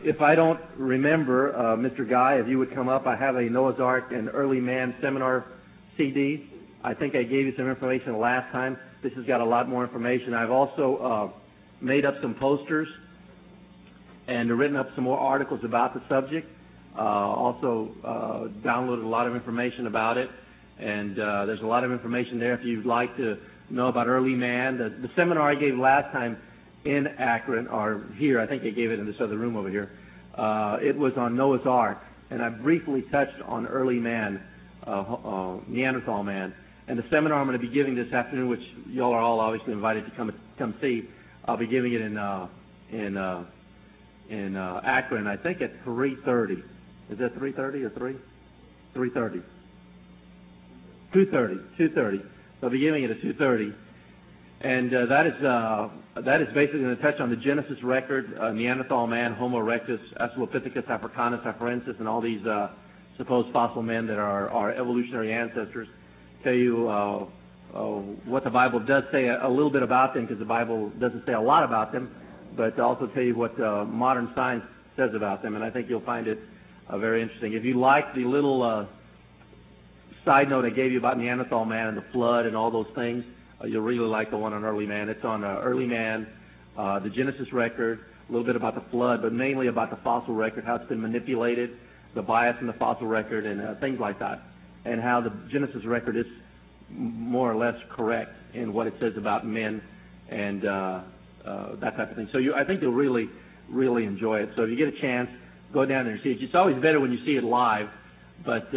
if I don't remember, Mr. Guy, if you would come up, I have a Noah's Ark and Early Man seminar CD. I think I gave you some information the last time. This has got a lot more information. I've also made up some posters and written up some more articles about the subject. Also downloaded a lot of information about it. And there's a lot of information there if you'd like to know about early man. The seminar I gave last time in Akron, or here, I think I gave it in this other room over here, it was on Noah's Ark. And I briefly touched on early man, Neanderthal man. And the seminar I'm going to be giving this afternoon, which y'all are all obviously invited to come see, I'll be giving it in Akron, I think at 3:30. Is that 3:30 or 3? 3:30. 2:30. So I'll be giving it at 2:30. And that is basically going to touch on the Genesis record, Neanderthal man, Homo erectus, Australopithecus, Africanus, Afarensis, and all these supposed fossil men that are our evolutionary ancestors. Tell you what the Bible does say a little bit about them, because the Bible doesn't say a lot about them, but also tell you what modern science says about them, and I think you'll find it very interesting. If you like the little side note I gave you about Neanderthal man and the flood and all those things, you'll really like the one on early man. It's on early man, the Genesis record, a little bit about the flood, but mainly about the fossil record, how it's been manipulated, the bias in the fossil record, and things like that, and how the Genesis record is more or less correct in what it says about men and that type of thing. So I think you'll really, really enjoy it. So if you get a chance, go down there and see it. It's always better when you see it live, but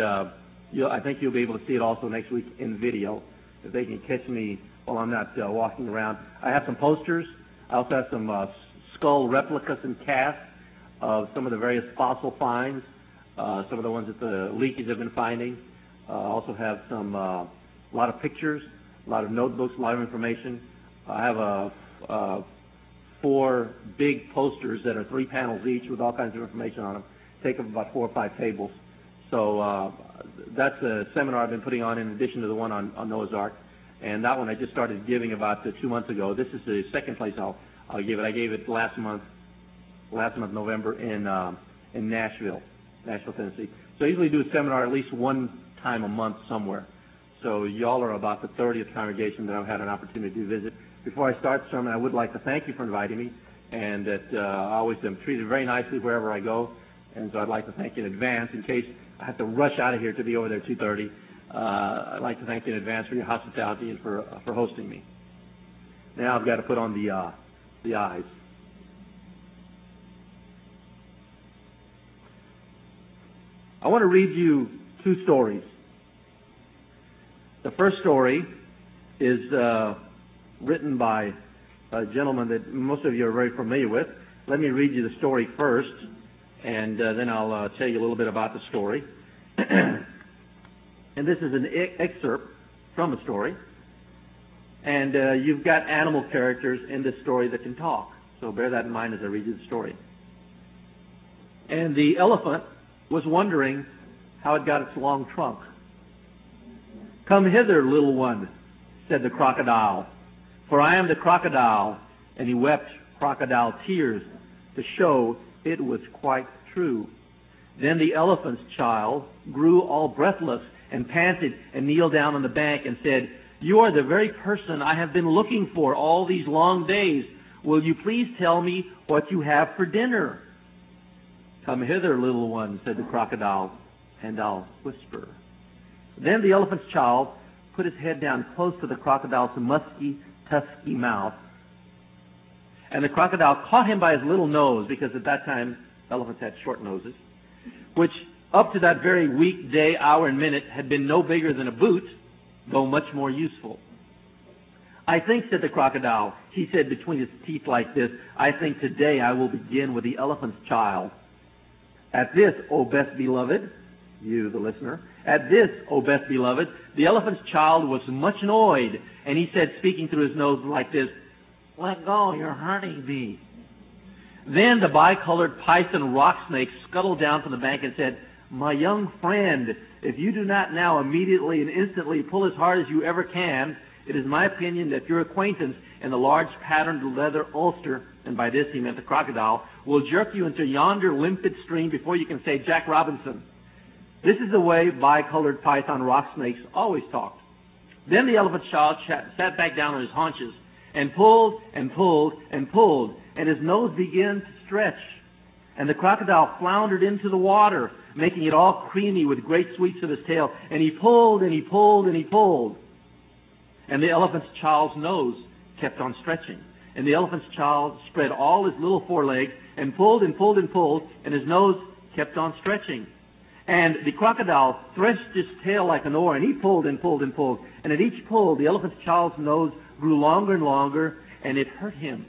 I think you'll be able to see it also next week in video, if they can catch me while I'm not walking around. I have some posters. I also have some skull replicas and casts of some of the various fossil finds, some of the ones that the Leakeys have been finding. I also have a lot of pictures, a lot of notebooks, a lot of information. I have 4 big posters that are 3 panels each with all kinds of information on them. Take up about 4 or 5 tables. So that's a seminar I've been putting on in addition to the one on Noah's Ark. And that one I just started giving about 2 months ago. This is the second place I'll give it. I gave it last month, November, in Nashville, Tennessee. So I usually do a seminar at least one time a month somewhere. So y'all are about the 30th congregation that I've had an opportunity to visit. Before I start the sermon, I would like to thank you for inviting me, and that I always am treated very nicely wherever I go. And so I'd like to thank you in advance in case I have to rush out of here to be over there at 2:30. I'd like to thank you in advance for your hospitality and for hosting me. Now I've got to put on the eyes. I want to read you 2 stories. The first story is written by a gentleman that most of you are very familiar with. Let me read you the story first, and then I'll tell you a little bit about the story. And this is an excerpt from a story. And you've got animal characters in this story that can talk. So bear that in mind as I read you the story. And the elephant was wondering how it got its long trunk. "Come hither, little one," said the crocodile, "for I am the crocodile." And he wept crocodile tears to show it was quite true. Then the elephant's child grew all breathless and panted and kneeled down on the bank and said, "You are the very person I have been looking for all these long days. Will you please tell me what you have for dinner?" "Come hither, little one," said the crocodile, "and I'll whisper." Then the elephant's child put his head down close to the crocodile's musky, tusky mouth. And the crocodile caught him by his little nose, because at that time elephants had short noses, which up to that very week, day, hour, and minute had been no bigger than a boot, though much more useful. "I think," said the crocodile, he said between his teeth like this, "I think today I will begin with the elephant's child." At this, O best beloved, you, the listener, at this, O best beloved, the elephant's child was much annoyed, and he said, speaking through his nose like this, "Let go, you're hurting me." Then the bicolored python rock snake scuttled down from the bank and said, "My young friend, if you do not now immediately and instantly pull as hard as you ever can, It is my opinion that your acquaintance in the large patterned leather ulster, and by this he meant the crocodile, will jerk you into yonder limpid stream before you can say Jack Robinson. This is the way bicolored python rock snakes always talked. Then the elephant child sat back down on his haunches and pulled and pulled and pulled, and his nose began to stretch. And the crocodile floundered into the water, making it all creamy with great sweeps of his tail. And he pulled and he pulled and he pulled. And the elephant's child's nose kept on stretching. And the elephant's child spread all his little forelegs and pulled and pulled and pulled, and his nose kept on stretching. And the crocodile threshed his tail like an oar, and he pulled and pulled and pulled. And at each pull, the elephant's child's nose grew longer and longer, and it hurt him.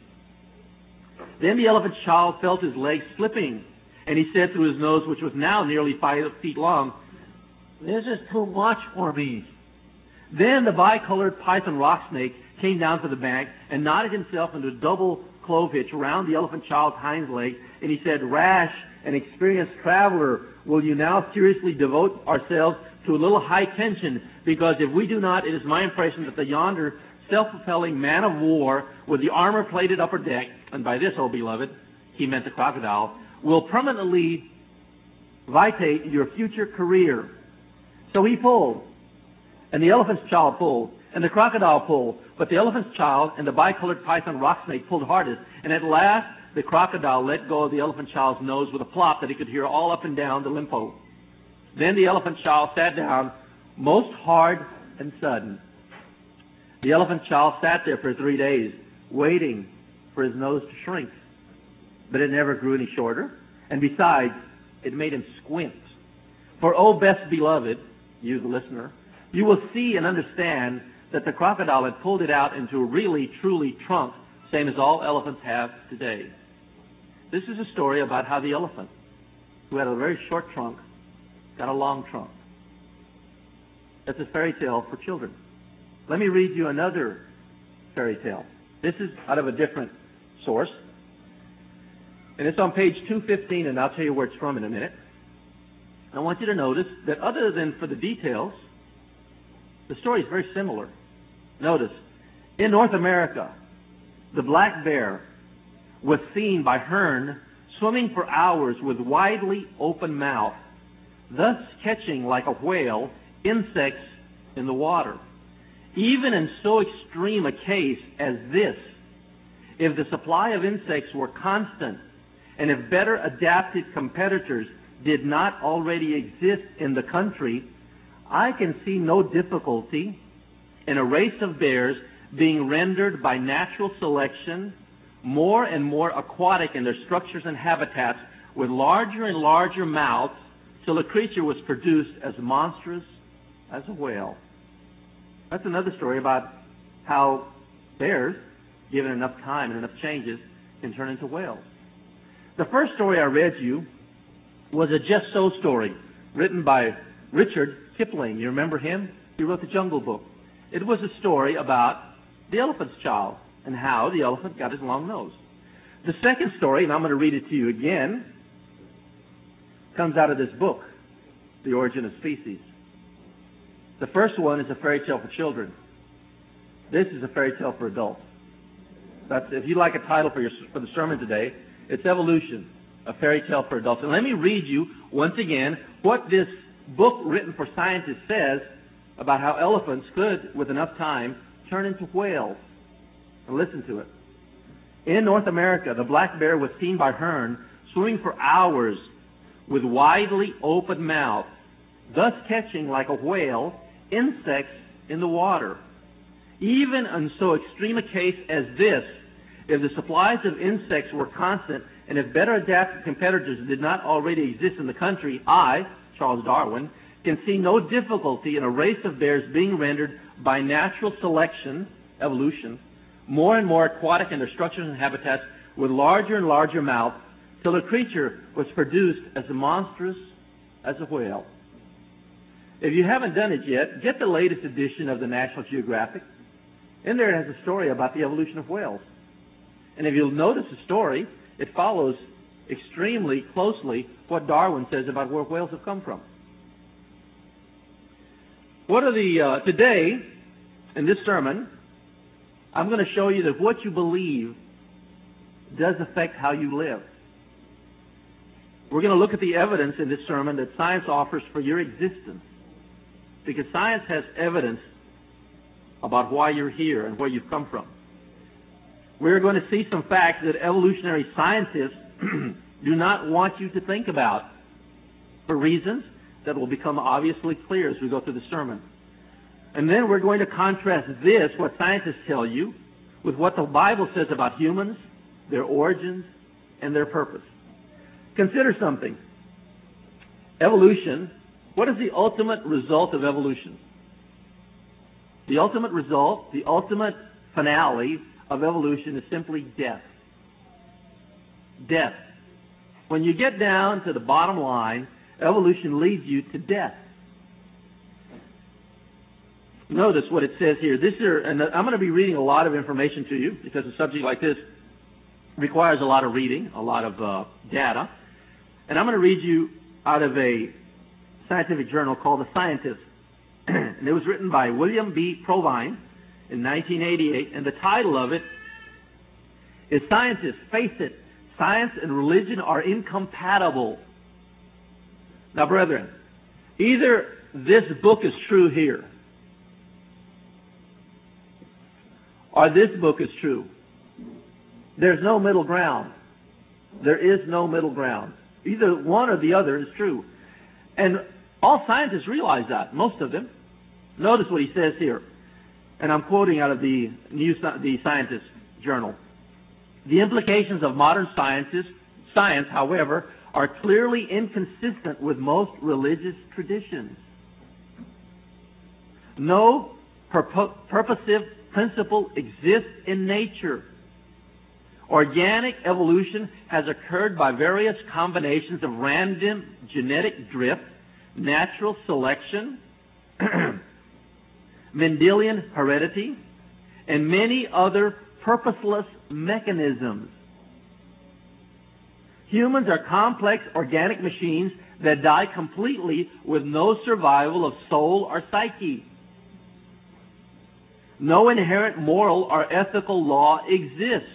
Then the elephant's child felt his legs slipping, and he said through his nose, which was now nearly 5 feet long, "This is too much for me." Then the bicolored python rock snake came down to the bank and knotted himself into a double clove hitch around the elephant child's hind leg, and he said, "Rash and experienced traveler, will you now seriously devote ourselves to a little high tension? Because if we do not, it is my impression that the yonder self-propelling man of war with the armor-plated upper deck," and by this, oh beloved, he meant the crocodile, "will permanently vitiate your future career." So he pulled, and the elephant's child pulled, and the crocodile pulled, but the elephant's child and the bicolored python rock snake pulled hardest, and at last the crocodile let go of the elephant child's nose with a plop that he could hear all up and down the Limpo. Then the elephant child sat down, most hard and sudden. The elephant child sat there for 3 days, waiting for his nose to shrink. But it never grew any shorter, and besides, it made him squint. For, oh, best beloved, you the listener, you will see and understand that the crocodile had pulled it out into a really, truly trunk, same as all elephants have today. This is a story about how the elephant, who had a very short trunk, got a long trunk. That's a fairy tale for children. Let me read you another fairy tale. This is out of a different source. And it's on page 215, and I'll tell you where it's from in a minute. I want you to notice that other than for the details, the story is very similar. Notice, in North America, the black bear was seen by Hearn swimming for hours with widely open mouth, thus catching, like a whale, insects in the water. Even in so extreme a case as this, if the supply of insects were constant, and if better adapted competitors did not already exist in the country, I can see no difficulty in a race of bears being rendered by natural selection more and more aquatic in their structures and habitats, with larger and larger mouths, till a creature was produced as monstrous as a whale. That's another story about how bears, given enough time and enough changes, can turn into whales. The first story I read you was a Just So story written by Richard Kipling. You remember him? He wrote the Jungle Book. It was a story about the elephant's child and how the elephant got his long nose. The second story, and I'm going to read it to you again, comes out of this book, The Origin of Species. The first one is a fairy tale for children. This is a fairy tale for adults. That's, if you like a title for the sermon today, it's Evolution, a fairy tale for adults. And let me read you once again what this book written for scientists says about how elephants could, with enough time, turn into whales. And listen to it. In North America, the black bear was seen by Hearn swimming for hours with widely open mouth, thus catching, like a whale, insects in the water. Even in so extreme a case as this, if the supplies of insects were constant, and if better adapted competitors did not already exist in the country, I, Charles Darwin, can see no difficulty in a race of bears being rendered by natural selection, evolution, more and more aquatic in their structures and habitats, with larger and larger mouths, till a creature was produced as monstrous as a whale. If you haven't done it yet, get the latest edition of the National Geographic. In there it has a story about the evolution of whales. And if you'll notice the story, it follows extremely closely what Darwin says about where whales have come from. Today, in this sermon, I'm going to show you that what you believe does affect how you live. We're going to look at the evidence in this sermon that science offers for your existence. Because science has evidence about why you're here and where you've come from. We're going to see some facts that evolutionary scientists do not want you to think about for reasons that will become obviously clear as we go through the sermon. And then we're going to contrast this, what scientists tell you, with what the Bible says about humans, their origins, and their purpose. Consider something. Evolution. What is the ultimate result of evolution? The ultimate result, the ultimate finale of evolution is simply death. Death. When you get down to the bottom line, evolution leads you to death. Notice what it says here. And I'm going to be reading a lot of information to you because a subject like this requires a lot of reading, a lot of data. And I'm going to read you out of a scientific journal called The Scientist. And it was written by William B. Provine in 1988. And the title of it is Scientists, Face It, Science and Religion Are Incompatible. Now, brethren, either this book is true here, or this book is true. There's no middle ground. There is no middle ground. Either one or the other is true. And all scientists realize that, most of them. Notice what he says here. And I'm quoting out of the Scientist journal. The implications of modern science, however, are clearly inconsistent with most religious traditions. No purposive principle exists in nature. Organic evolution has occurred by various combinations of random genetic drift, natural selection, Mendelian heredity, and many other purposeless mechanisms. Humans are complex organic machines that die completely with no survival of soul or psyche. No inherent moral or ethical law exists,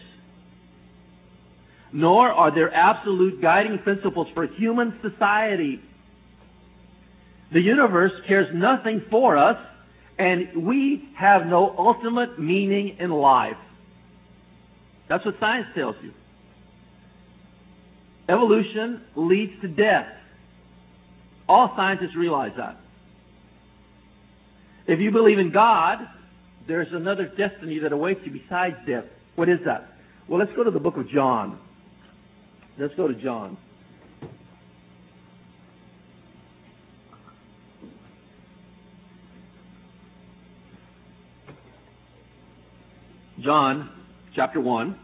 nor are there absolute guiding principles for human society. The universe cares nothing for us, and we have no ultimate meaning in life. That's what science tells you. Evolution leads to death. All scientists realize that. If you believe in God, there's another destiny that awaits you besides death. What is that? Well, let's go to the book of John. Let's go to John. John, chapter 1.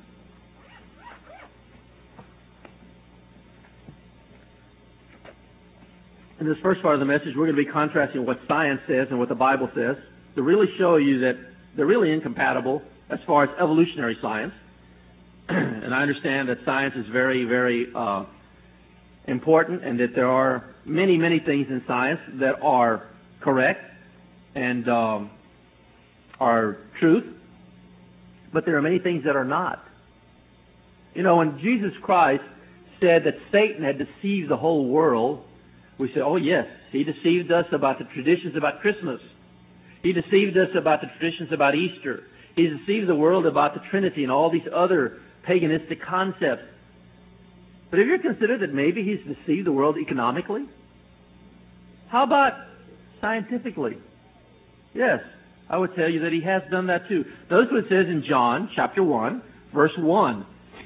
In this first part of the message, we're going to be contrasting what science says and what the Bible says to really show you that they're really incompatible as far as evolutionary science. And I understand that science is very, very important, and that there are many, many things in science that are correct and are truth, but there are many things that are not. You know, when Jesus Christ said that Satan had deceived the whole world, we say, oh yes, he deceived us about the traditions about Christmas. He deceived us about the traditions about Easter. He deceived the world about the Trinity and all these other paganistic concepts. But have you ever considered that maybe he's deceived the world economically? How about scientifically? Yes, I would tell you that he has done that too. Notice what it says in John chapter 1, verse 1.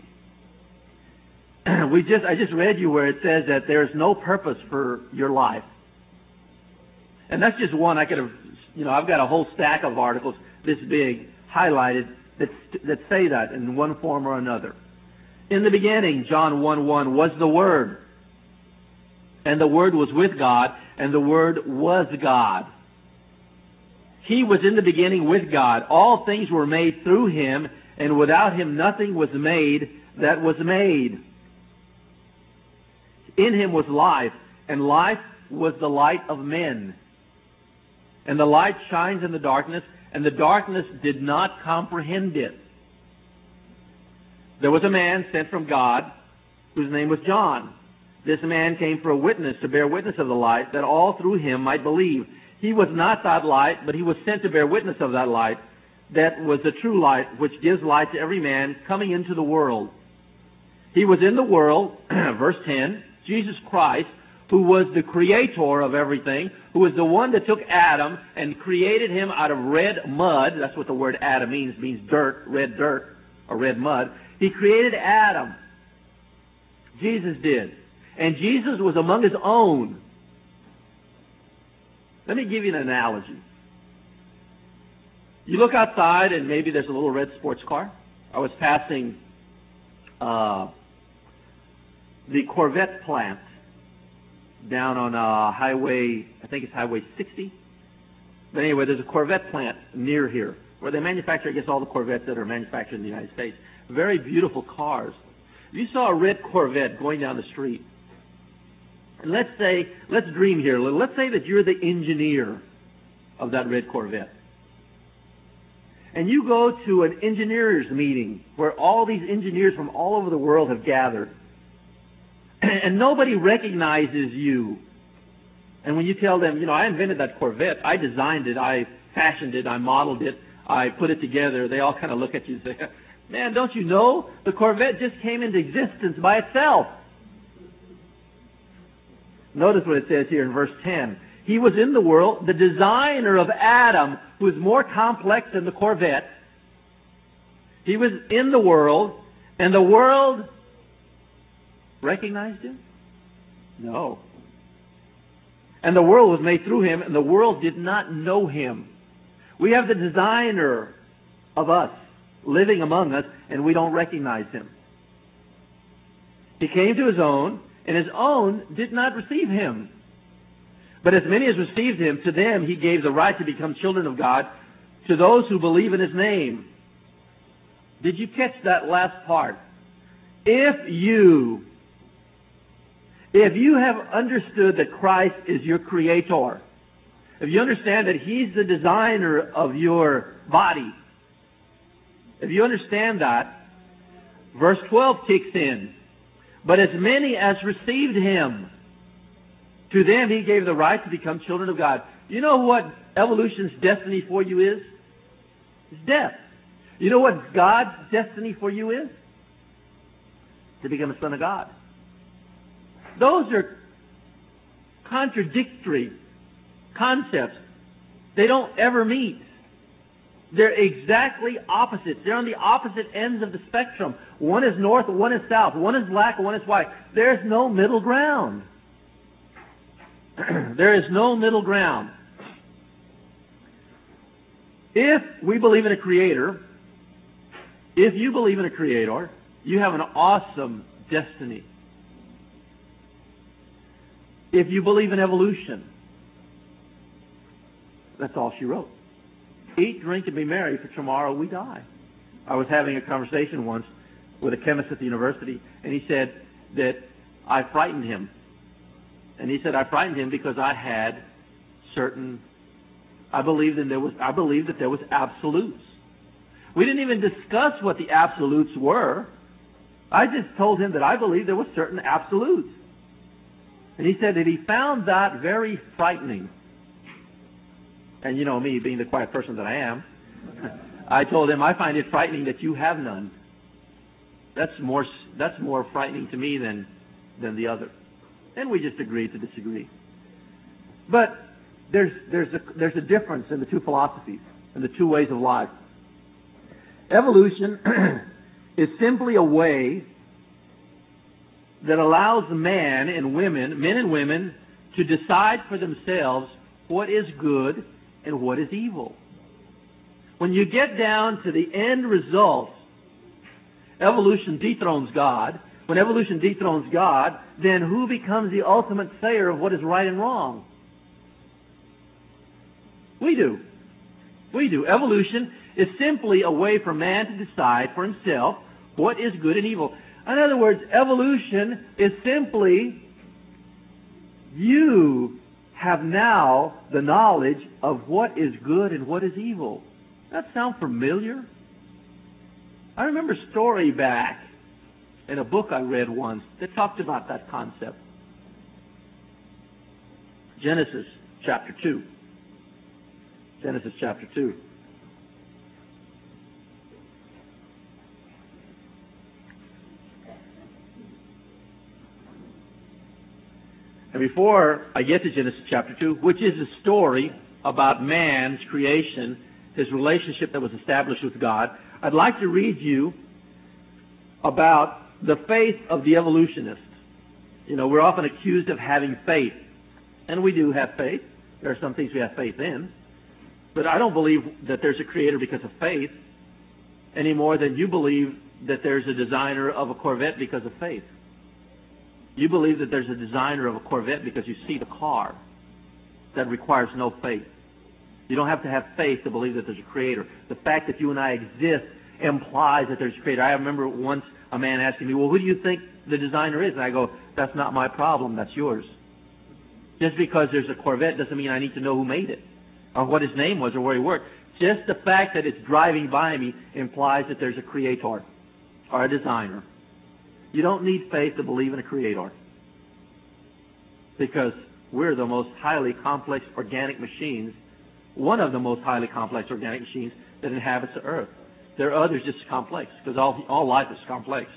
I just read you where it says that there is no purpose for your life. And that's just one. I've got a whole stack of articles this big highlighted that say that in one form or another. In the beginning, John 1:1, was the Word. And the Word was with God, and the Word was God. He was in the beginning with God. All things were made through Him, and without Him nothing was made that was made. In Him was life, and life was the light of men. And the light shines in the darkness, and the darkness did not comprehend it. There was a man sent from God whose name was John. This man came for a witness, to bear witness of the light, that all through him might believe. He was not that light, but he was sent to bear witness of that light, that was the true light, which gives light to every man coming into the world. He was in the world, verse 10, Jesus Christ, who was the creator of everything, who was the one that took Adam and created him out of red mud. That's what the word Adam means dirt, or red mud. He created Adam. Jesus did. And Jesus was among his own. Let me give you an analogy. You look outside and maybe there's a little red sports car. I was passing the Corvette plant down on highway, I think it's Highway 60. But anyway, there's a Corvette plant near here where they manufacture, I guess, all the Corvettes that are manufactured in the United States. Very beautiful cars. If you saw a red Corvette going down the street, and let's dream here a little. Let's say that you're the engineer of that red Corvette. And you go to an engineers meeting where all these engineers from all over the world have gathered. And nobody recognizes you. And when you tell them, I invented that Corvette, I designed it, I fashioned it, I modeled it, I put it together, they all kind of look at you and say, man, don't you know? The Corvette just came into existence by itself. Notice what it says here in verse 10. He was in the world, the designer of Adam, who is more complex than the Corvette. He was in the world, and the world recognized him? No. And the world was made through him, and the world did not know him. We have the designer of us living among us, and we don't recognize him. He came to his own, and his own did not receive him. But as many as received him, to them he gave the right to become children of God, to those who believe in his name. Did you catch that last part? If you have understood that Christ is your creator, if you understand that he's the designer of your body, if you understand that, verse 12 kicks in. But as many as received him, to them he gave the right to become children of God. You know what evolution's destiny for you is? It's death. You know what God's destiny for you is? To become a son of God. Those are contradictory concepts. They don't ever meet. They're exactly opposites. They're on the opposite ends of the spectrum. One is north, one is south. One is black, one is white. There's no middle ground. There is no middle ground. If we believe in a creator, if you believe in a creator, you have an awesome destiny. If you believe in evolution, that's all she wrote. Eat, drink, and be merry, for tomorrow we die. I was having a conversation once with a chemist at the university, and he said that I frightened him. And he said I frightened him because I had I believed that there was absolutes. We didn't even discuss what the absolutes were. I just told him that I believed there were certain absolutes. And he said that he found that very frightening. And you know me, being the quiet person that I am, I told him, I find it frightening that you have none. That's more frightening to me than the other. And we just agreed to disagree. But there's a difference in the two philosophies, in the two ways of life. Evolution is simply a way that allows men and women to decide for themselves what is good and what is evil. When you get down to the end result, evolution dethrones God. When evolution dethrones God, then who becomes the ultimate sayer of what is right and wrong? We do. We do. Evolution is simply a way for man to decide for himself what is good and evil. In other words, evolution is simply you have now the knowledge of what is good and what is evil. Does that sound familiar? I remember a story back in a book I read once that talked about that concept. Genesis chapter 2. Genesis chapter 2. And before I get to Genesis chapter 2, which is a story about man's creation, his relationship that was established with God, I'd like to read you about the faith of the evolutionists. You know, we're often accused of having faith. And we do have faith. There are some things we have faith in. But I don't believe that there's a creator because of faith any more than you believe that there's a designer of a Corvette because of faith. You believe that there's a designer of a Corvette because you see the car. That requires no faith. You don't have to have faith to believe that there's a creator. The fact that you and I exist implies that there's a creator. I remember once a man asking me, well, who do you think the designer is? And I go, that's not my problem, that's yours. Just because there's a Corvette doesn't mean I need to know who made it or what his name was or where he worked. Just the fact that it's driving by me implies that there's a creator or a designer. You don't need faith to believe in a creator because we're the most highly complex organic machines, one of the most highly complex organic machines that inhabits the earth. There are others just as complex because all life is complex.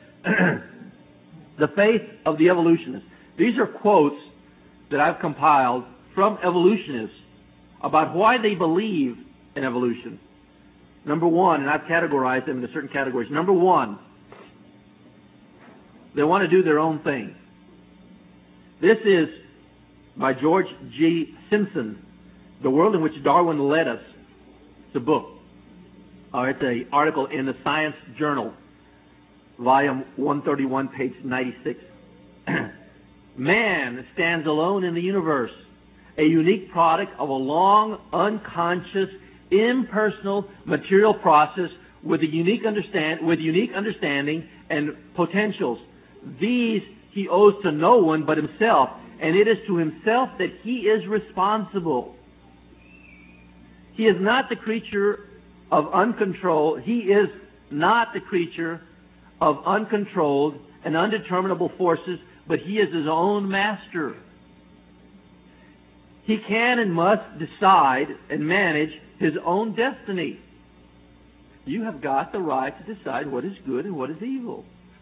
The faith of the evolutionists. These are quotes that I've compiled from evolutionists about why they believe in evolution. Number one, and I've categorized them into certain categories. Number one, they want to do their own thing. This is by George G. Simpson, The World in Which Darwin Led Us. It's a book. It's an article in the Science Journal, volume 131, page 96. Man stands alone in the universe, a unique product of a long, unconscious, impersonal, material process with unique understanding and potentials. These he owes to no one but himself, and it is to himself that he is responsible. He is not the creature of uncontrolled. He is not the creature of uncontrolled and undeterminable forces, but he is his own master. He can and must decide and manage his own destiny. You have got the right to decide what is good and what is evil.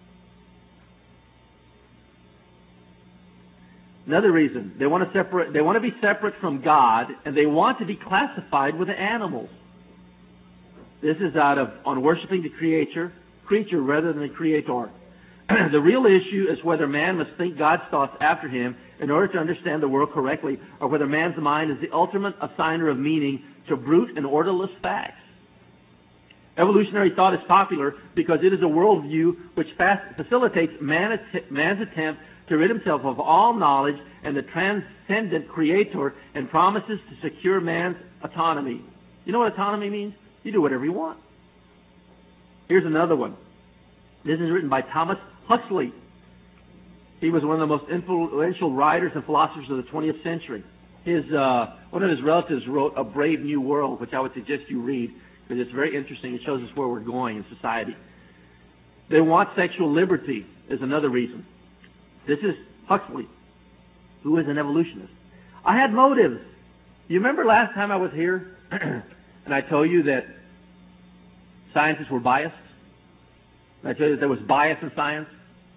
Another reason, they want to be separate from God, and they want to be classified with the animals. This is on worshiping the creature rather than the creator. The real issue is whether man must think God's thoughts after him in order to understand the world correctly, or whether man's mind is the ultimate assigner of meaning to brute and orderless facts. Evolutionary thought is popular because it is a worldview which facilitates man's attempt to rid himself of all knowledge and the transcendent creator, and promises to secure man's autonomy. You know what autonomy means? You do whatever you want. Here's another one. This is written by Thomas Huxley. He was one of the most influential writers and philosophers of the 20th century. One of his relatives wrote A Brave New World, which I would suggest you read because it's very interesting. It shows us where we're going in society. They want sexual liberty is another reason. This is Huxley, who is an evolutionist. I had motives. You remember last time I was here and I told you that scientists were biased? And I told you that there was bias in science?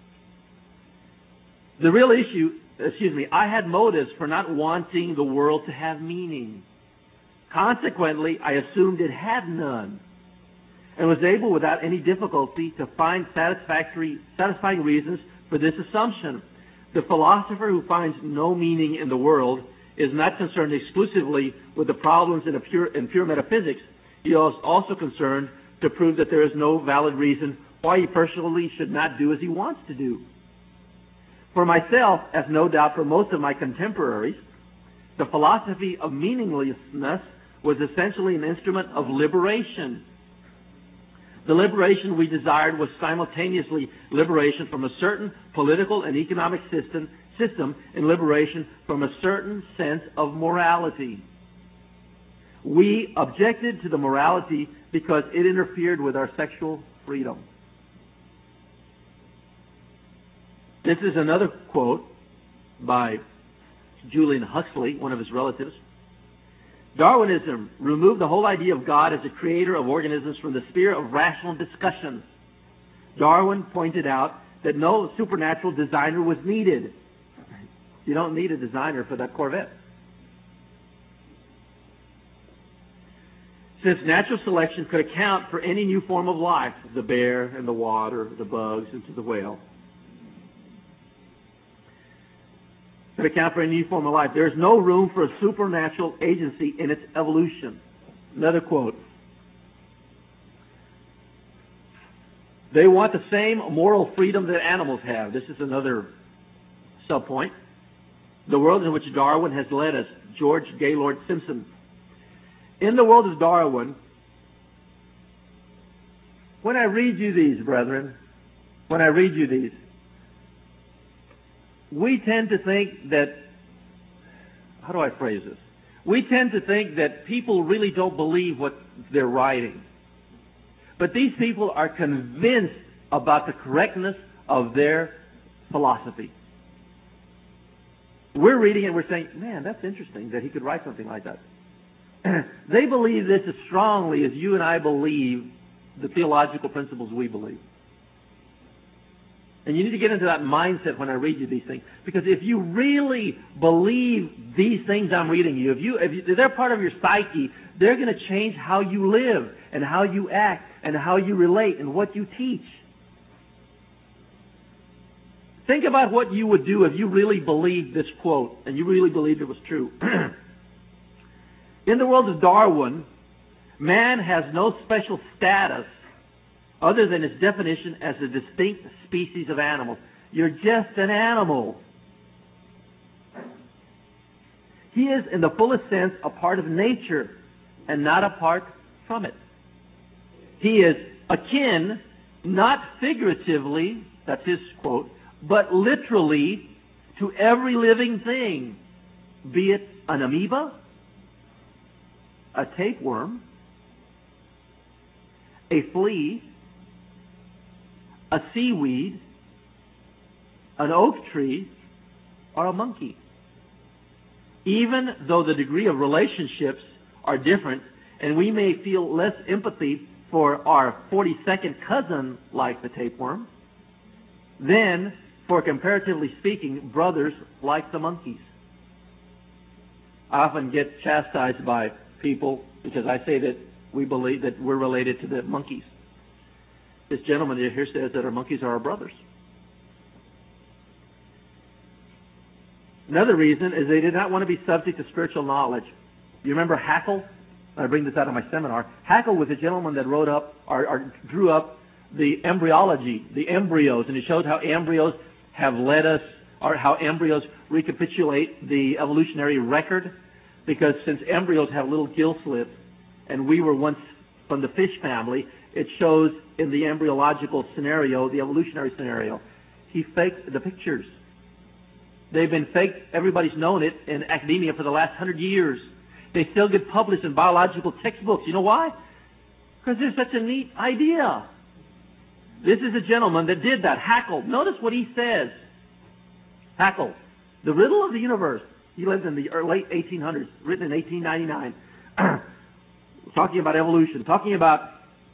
The real issue, I had motives for not wanting the world to have meaning. Consequently, I assumed it had none, and was able without any difficulty to find satisfying reasons for this assumption. The philosopher who finds no meaning in the world is not concerned exclusively with the problems in pure metaphysics. He is also concerned to prove that there is no valid reason why he personally should not do as he wants to do. For myself, as no doubt for most of my contemporaries, the philosophy of meaninglessness was essentially an instrument of liberation. The liberation we desired was simultaneously liberation from a certain political and economic system and liberation from a certain sense of morality. We objected to the morality because it interfered with our sexual freedom. This is another quote by Julian Huxley, one of his relatives. Darwinism removed the whole idea of God as a creator of organisms from the sphere of rational discussion. Darwin pointed out that no supernatural designer was needed. You don't need a designer for that Corvette. Since natural selection could account for any new form of life, the bear and the water, the bugs and to the whale, could account for any new form of life, there is no room for a supernatural agency in its evolution. Another quote. They want the same moral freedom that animals have. This is another subpoint. The world in which Darwin has led us. George Gaylord Simpson. In the world of Darwin, when I read you these, brethren, when I read you these, we tend to think that, how do I phrase this? We tend to think that people really don't believe what they're writing. But these people are convinced about the correctness of their philosophy. We're reading it and we're saying, man, that's interesting that he could write something like that. They believe this as strongly as you and I believe the theological principles we believe. And you need to get into that mindset when I read you these things. Because if you really believe these things I'm reading you, if they're part of your psyche, they're going to change how you live and how you act and how you relate and what you teach. Think about what you would do if you really believed this quote and you really believed it was true. In the world of Darwin, man has no special status other than its definition as a distinct species of animal. You're just an animal. He is, in the fullest sense, a part of nature and not apart from it. He is akin, not figuratively, that's his quote, but literally to every living thing, be it an amoeba, a tapeworm, a flea, a seaweed, an oak tree, or a monkey. Even though the degree of relationships are different, and we may feel less empathy for our 42nd cousin like the tapeworm, than for, comparatively speaking, brothers like the monkeys. I often get chastised by people because I say that we believe that we're related to the monkeys. This gentleman here says that our monkeys are our brothers. Another reason is they did not want to be subject to spiritual knowledge. You remember Haeckel? I bring this out of my seminar. Haeckel was a gentleman that wrote up or drew up the embryology, the embryos, and he showed how embryos have led us, or how embryos recapitulate the evolutionary record. Because since embryos have little gill slits, and we were once from the fish family, it shows in the embryological scenario, the evolutionary scenario. He faked the pictures. They've been faked. Everybody's known it in academia for the last 100 years. They still get published in biological textbooks. You know why? Because it's such a neat idea. This is a gentleman that did that, Haeckel. Notice what he says. Haeckel, The Riddle of the Universe. He lived in the late 1800s, written in 1899. Talking about evolution, talking about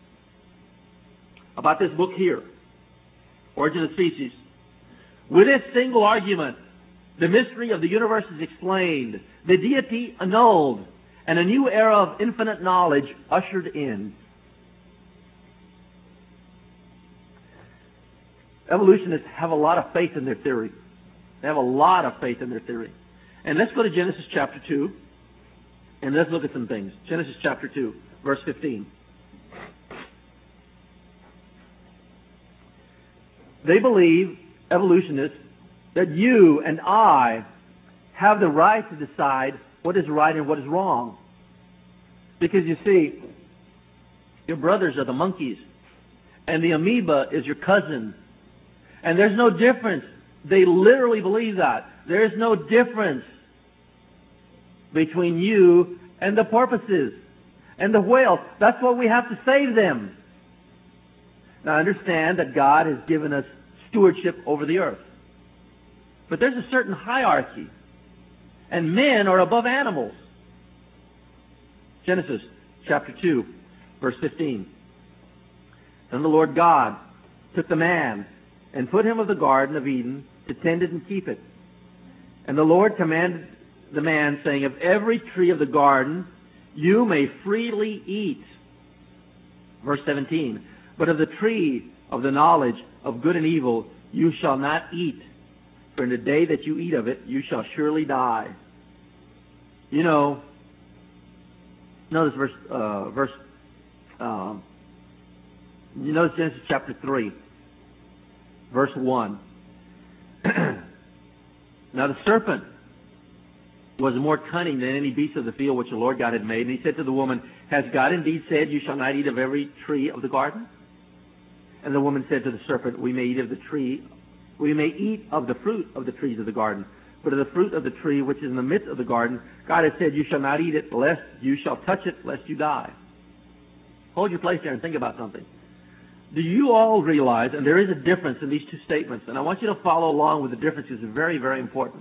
this book here, Origin of Species. With this single argument, the mystery of the universe is explained, the deity annulled, and a new era of infinite knowledge ushered in. Evolutionists have a lot of faith in their theory. They have a lot of faith in their theory. And let's go to Genesis chapter 2, and let's look at some things. Genesis chapter 2, verse 15. They believe, evolutionists, that you and I have the right to decide what is right and what is wrong. Because you see, your brothers are the monkeys, and the amoeba is your cousin. And there's no difference. They literally believe that. There's no difference between you and the porpoises and the whales. That's what we have to save them. Now understand that God has given us stewardship over the earth. But there's a certain hierarchy. And men are above animals. Genesis chapter 2, verse 15. Then the Lord God took the man and put him of the Garden of Eden to tend it and keep it. And the Lord commanded the man, saying, of every tree of the garden you may freely eat. Verse 17. But of the tree of the knowledge of good and evil you shall not eat. For in the day that you eat of it, you shall surely die. You know, notice you notice Genesis chapter 3, verse 1. Now the serpent was more cunning than any beast of the field which the Lord God had made. And he said to the woman, has God indeed said, you shall not eat of every tree of the garden? And the woman said to the serpent, we may eat of the fruit of the trees of the garden. But of the fruit of the tree which is in the midst of the garden, God has said, you shall not eat it, lest you shall touch it, lest you die. Hold your place there and think about something. Do you all realize, and there is a difference in these two statements, and I want you to follow along with the difference because it's very, very important.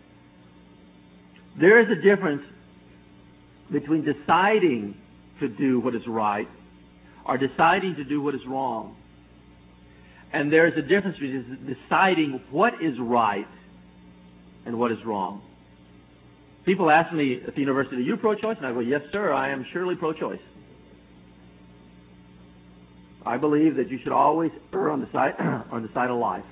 There is a difference between deciding to do what is right or deciding to do what is wrong. And there is a difference between deciding what is right and what is wrong. People ask me at the university, are you pro-choice? And I go, yes, sir, I am surely pro-choice. I believe that you should always err on the side of life.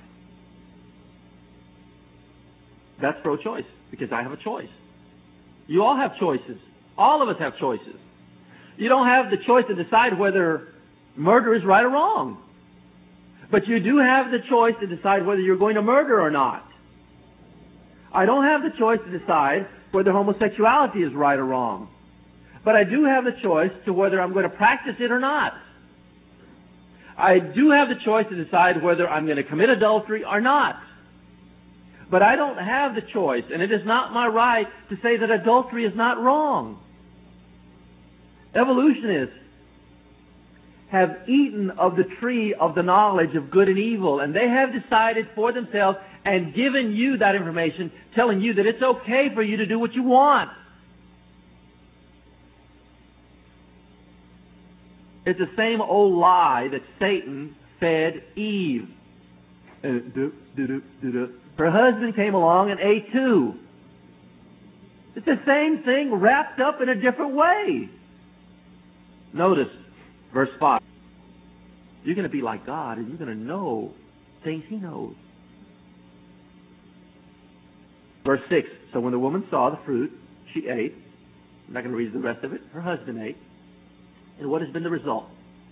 That's pro-choice because I have a choice. You all have choices. All of us have choices. You don't have the choice to decide whether murder is right or wrong. But you do have the choice to decide whether you're going to murder or not. I don't have the choice to decide whether homosexuality is right or wrong. But I do have the choice to whether I'm going to practice it or not. I do have the choice to decide whether I'm going to commit adultery or not. But I don't have the choice, and it is not my right to say that adultery is not wrong. Evolutionists have eaten of the tree of the knowledge of good and evil, and they have decided for themselves and given you that information, telling you that it's okay for you to do what you want. It's the same old lie that Satan fed Eve. Her husband came along and ate too. It's the same thing wrapped up in a different way. Notice verse 5. You're going to be like God and you're going to know things He knows. Verse 6. So when the woman saw the fruit, she ate. I'm not going to read the rest of it. Her husband ate. And what has been the result?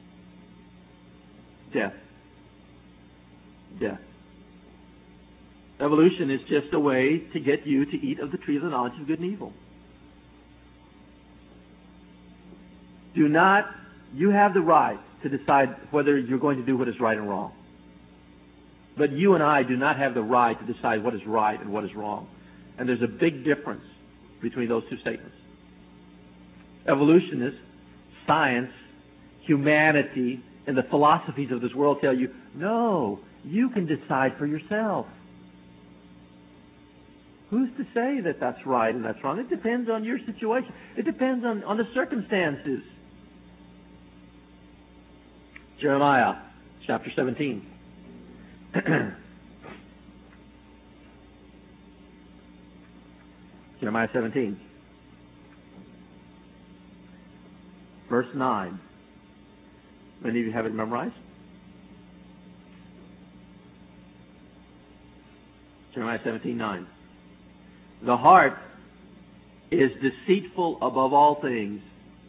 Death. Death. Evolution is just a way to get you to eat of the tree of the knowledge of good and evil. You have the right to decide whether you're going to do what is right and wrong. But you and I do not have the right to decide what is right and what is wrong. And there's a big difference between those two statements. Evolutionists, science, humanity, and the philosophies of this world tell you, no, you can decide for yourself. Who's to say that that's right and that's wrong? It depends on your situation. It depends on the circumstances. Jeremiah chapter 17. Jeremiah 17. Verse 9. Many of you have it memorized? Jeremiah 17:9. The heart is deceitful above all things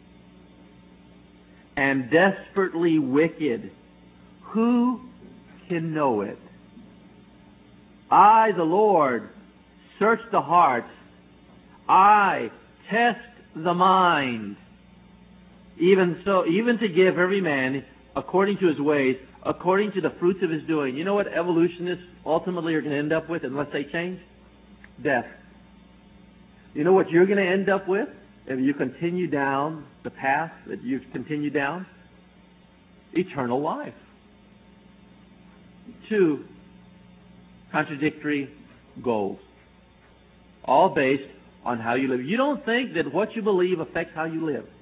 and desperately wicked. Who can know it? I, the Lord, search the hearts. I test the mind. Even so, even to give every man according to his ways, according to the fruits of his doing. You know what evolutionists ultimately are going to end up with unless they change? Death. You know what you're going to end up with if you continue down the path that you've continued down, eternal life. Two contradictory goals, all based on how you live. You don't think that what you believe affects how you live.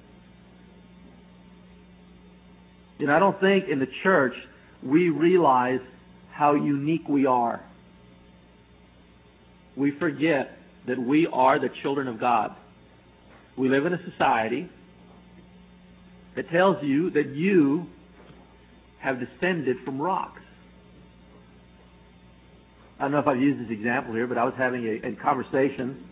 You know, I don't think in the church we realize how unique we are. We forget that we are the children of God. We live in a society that tells you that you have descended from rocks. I don't know if I've used this example here, but I was having a conversation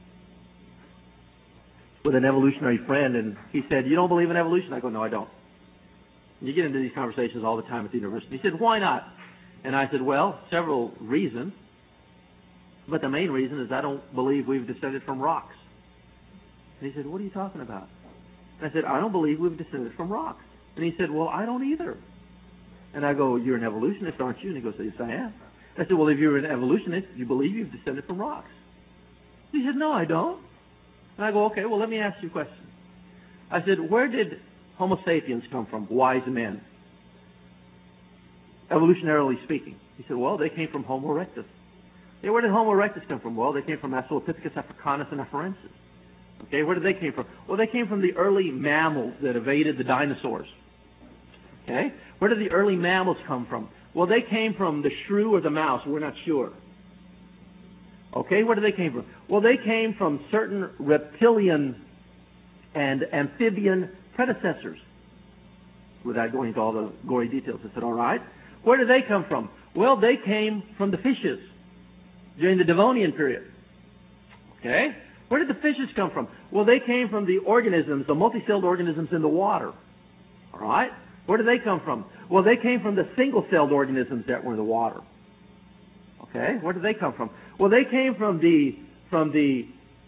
with an evolutionary friend, and he said, "You don't believe in evolution?" I go, "No, I don't." You get into these conversations all the time at the university. He said, "Why not?" And I said, "Well, several reasons. But the main reason is I don't believe we've descended from rocks." And he said, "What are you talking about?" And I said, "I don't believe we've descended from rocks." And he said, "Well, I don't either." And I go, "You're an evolutionist, aren't you?" And he goes, "Yes, I am." I said, "Well, if you're an evolutionist, you believe you've descended from rocks." He said, "No, I don't." And I go, "Okay, well, let me ask you a question." I said, "Where did Homo sapiens come from, wise men, evolutionarily speaking?" He said, "Well, they came from Homo erectus." Okay, where did Homo erectus come from? Well, they came from Australopithecus africanus and afarensis. Okay, where did they came from? Well, they came from the early mammals that evaded the dinosaurs. Okay, where did the early mammals come from? Well, they came from the shrew or the mouse. We're not sure. Okay, where did they came from? Well, they came from certain reptilian and amphibian predecessors. Without going into all the gory details, I said, "All right. Where did they come from?" Well, they came from the fishes during the Devonian period. Okay? Where did the fishes come from? Well, they came from the organisms, the multicelled organisms in the water. All right? Where did they come from? Well, they came from the single-celled organisms that were in the water. Okay? Where did they come from? Well, they came from the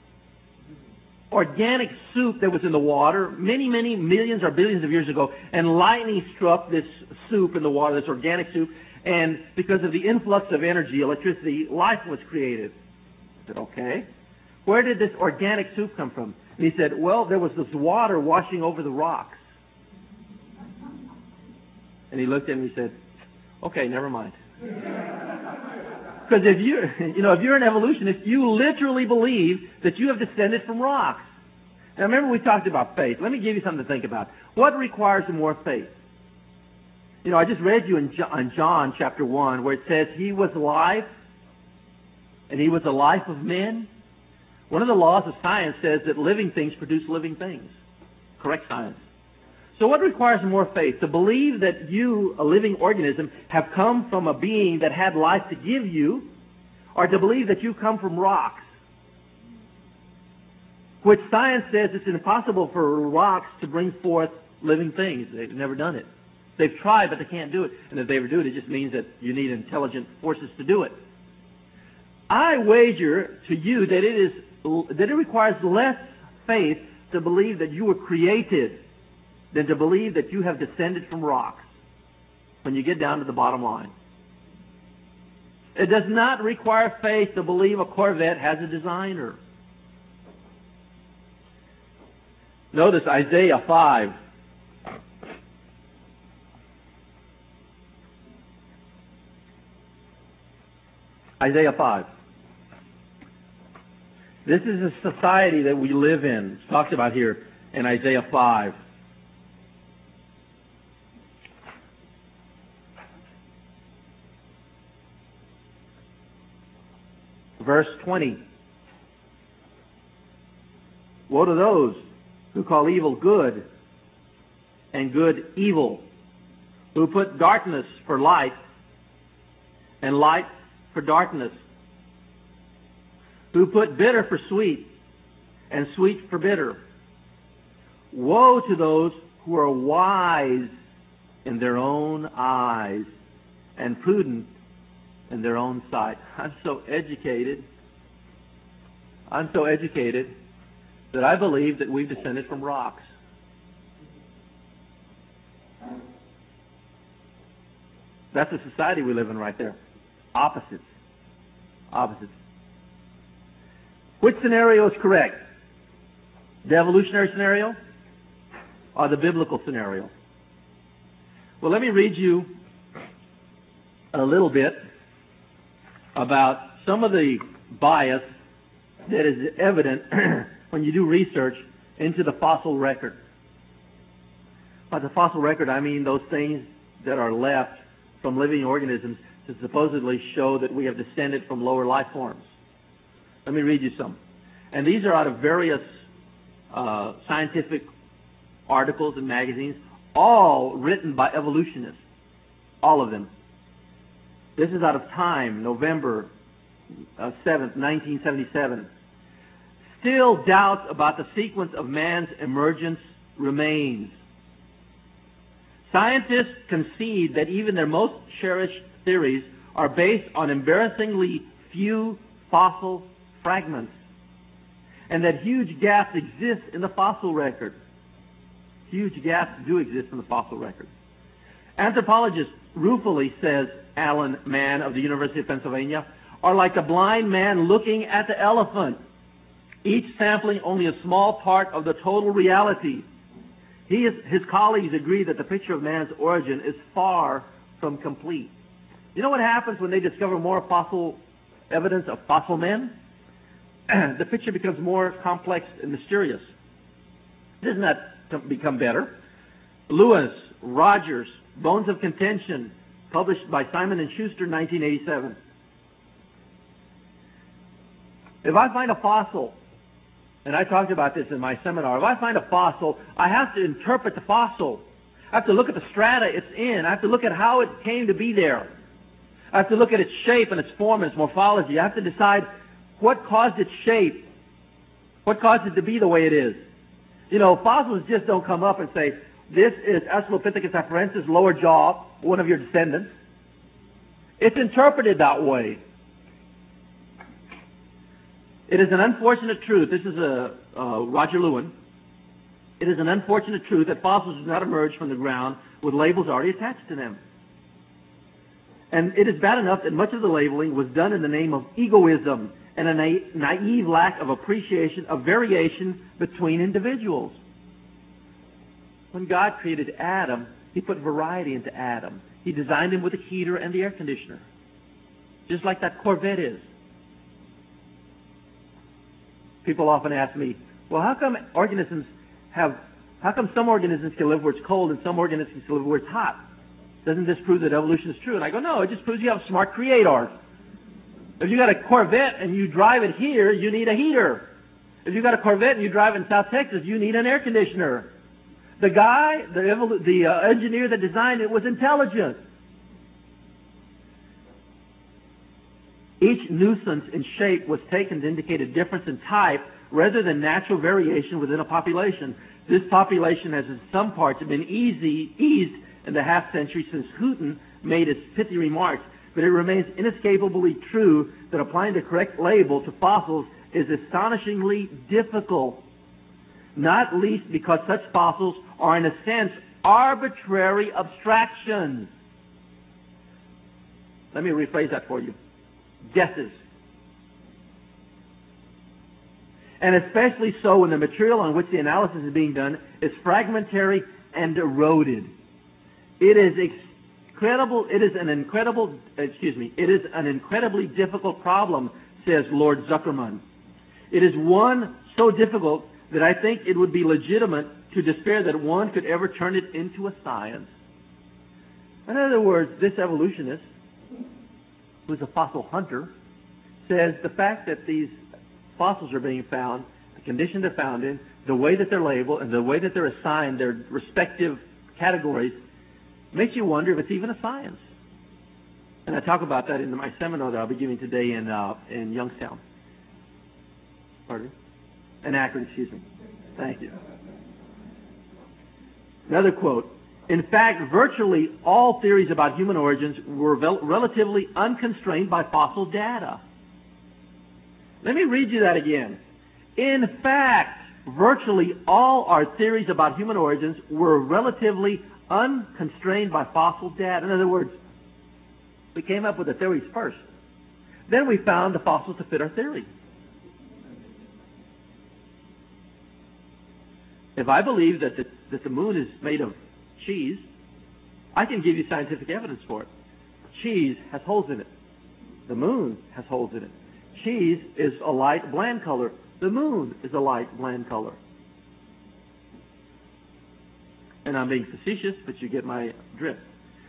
organic soup that was in the water many, many millions or billions of years ago, and lightning struck this soup in the water, this organic soup, and because of the influx of energy, electricity, life was created. I said, "Okay. Where did this organic soup come from?" And he said, "Well, there was this water washing over the rocks." And he looked at me and he said, "Okay, never mind." Because if you're an evolutionist, you literally believe that you have descended from rocks. Now remember we talked about faith. Let me give you something to think about. What requires more faith? You know, I just read you in John chapter 1 where it says He was life and He was the life of men. One of the laws of science says that living things produce living things. Correct science. So what requires more faith? To believe that you, a living organism, have come from a being that had life to give you, or to believe that you come from rocks? Which science says it's impossible for rocks to bring forth living things. They've never done it. They've tried, but they can't do it. And if they ever do it, it just means that you need intelligent forces to do it. I wager to you that it requires less faith to believe that you were created than to believe that you have descended from rocks when you get down to the bottom line. It does not require faith to believe a Corvette has a designer. Notice Isaiah 5. Isaiah 5. This is a society that we live in. It's talked about here in Isaiah 5. Verse 20. Woe to those who call evil good and good evil, who put darkness for light and light for darkness, who put bitter for sweet and sweet for bitter. Woe to those who are wise in their own eyes and prudent in their own sight. I'm so educated that I believe that we've descended from rocks. That's the society we live in right there. Opposites. Which scenario is correct? The evolutionary scenario or the biblical scenario? Well, let me read you a little bit about some of the bias that is evident when you do research into the fossil record. By the fossil record, I mean those things that are left from living organisms to supposedly show that we have descended from lower life forms. Let me read you some. And these are out of various scientific articles and magazines, all written by evolutionists. All of them. This is out of Time, November 7th, 1977. Still doubts about the sequence of man's emergence remains. Scientists concede that even their most cherished theories are based on embarrassingly few fossil fragments, and that huge gaps exist in the fossil record. Huge gaps do exist in the fossil record. Anthropologist ruefully, says Alan Mann of the University of Pennsylvania, are like a blind man looking at the elephant, each sampling only a small part of the total reality. His colleagues agree that the picture of man's origin is far from complete. You know what happens when they discover more fossil evidence of fossil men? The picture becomes more complex and mysterious. Doesn't that become better? Lewis, Rogers, Bones of Contention, published by Simon & Schuster, 1987. If I find a fossil, and I talked about this in my seminar, if I find a fossil, I have to interpret the fossil. I have to look at the strata it's in. I have to look at how it came to be there. I have to look at its shape and its form and its morphology. I have to decide what caused its shape, what caused it to be the way it is. You know, fossils just don't come up and say, this is Australopithecus afarensis, lower jaw, one of your descendants. It's interpreted that way. It is an unfortunate truth. This is Roger Lewin. It is an unfortunate truth that fossils do not emerge from the ground with labels already attached to them. And it is bad enough that much of the labeling was done in the name of egoism and a naive lack of appreciation of variation between individuals. When God created Adam, He put variety into Adam. He designed him with a heater and the air conditioner. Just like that Corvette is. People often ask me, well, how come some organisms can live where it's cold and some organisms can live where it's hot? Doesn't this prove that evolution is true? And I go, no, it just proves you have smart creators. If you got a Corvette and you drive it here, you need a heater. If you got a Corvette and you drive it in South Texas, you need an air conditioner. The guy, the engineer that designed it was intelligent. Each nuisance in shape was taken to indicate a difference in type rather than natural variation within a population. This population has in some parts been eased in the half century since Houghton made his pithy remarks, but it remains inescapably true that applying the correct label to fossils is astonishingly difficult, not least because such fossils are in a sense arbitrary abstractions. Let me rephrase that for you. Guesses. And especially so when the material on which the analysis is being done is fragmentary and eroded. It is an incredibly difficult problem, says Lord Zuckerman. It is one so difficult that I think it would be legitimate to despair that one could ever turn it into a science. In other words, this evolutionist, who's a fossil hunter, says the fact that these fossils are being found, the condition they're found in, the way that they're labeled, and the way that they're assigned their respective categories, makes you wonder if it's even a science. And I talk about that in my seminar that I'll be giving today in Youngstown. Pardon? In Akron, excuse me. Thank you. Another quote. In fact, virtually all theories about human origins were relatively unconstrained by fossil data. Let me read you that again. In fact, virtually all our theories about human origins were relatively unconstrained by fossil data. In other words, we came up with the theories first. Then we found the fossils to fit our theory. If I believe that the moon is made of cheese, I can give you scientific evidence for it. Cheese has holes in it. The moon has holes in it. Cheese is a light bland color. The moon is a light bland color. And I'm being facetious, but you get my drift.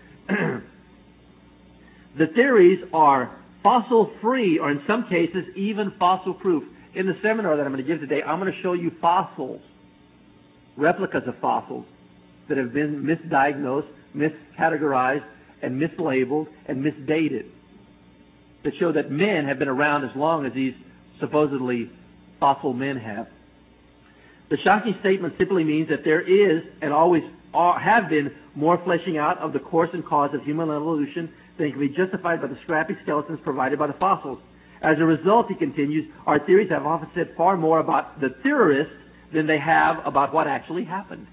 The theories are fossil-free, or in some cases, even fossil-proof. In the seminar that I'm going to give today, I'm going to show you fossils, replicas of fossils, that have been misdiagnosed, miscategorized, and mislabeled, and misdated, that show that men have been around as long as these supposedly fossil men have. The shocking statement simply means that there is, and always have been, more fleshing out of the course and cause of human evolution than can be justified by the scrappy skeletons provided by the fossils. As a result, he continues, our theories have often said far more about the theorists than they have about what actually happened.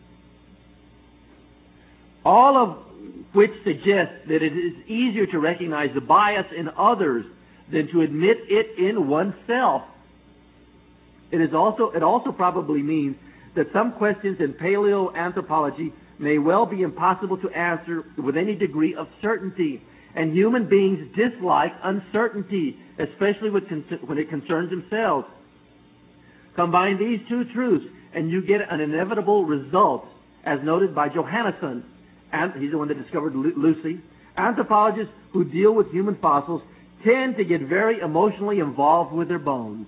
All of which suggests that it is easier to recognize the bias in others than to admit it in oneself. It also probably means that some questions in paleoanthropology may well be impossible to answer with any degree of certainty. And human beings dislike uncertainty, especially when it concerns themselves. Combine these two truths, and you get an inevitable result, as noted by Johannesson, and he's the one that discovered Lucy. Anthropologists who deal with human fossils tend to get very emotionally involved with their bones.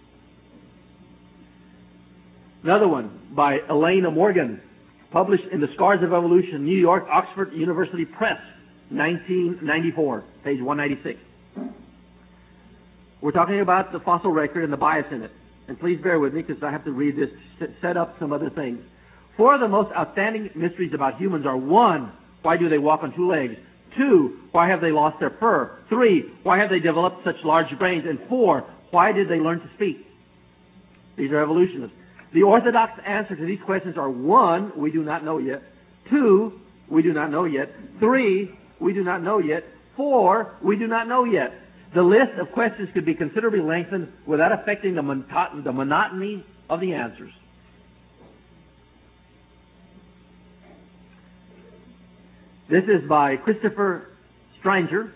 Another one by Elena Morgan, published in The Scars of Evolution, New York, Oxford University Press, 1994, page 196. We're talking about the fossil record and the bias in it. And please bear with me because I have to read this, set up some other things. Four of the most outstanding mysteries about humans are: 1, why do they walk on 2 legs? 2, why have they lost their fur? 3, why have they developed such large brains? And 4, why did they learn to speak? These are evolutionists. The orthodox answer to these questions are: 1, we do not know yet. 2, we do not know yet. 3, we do not know yet. 4, we do not know yet. The list of questions could be considerably lengthened without affecting the monotony of the answers. This is by Christopher Stringer,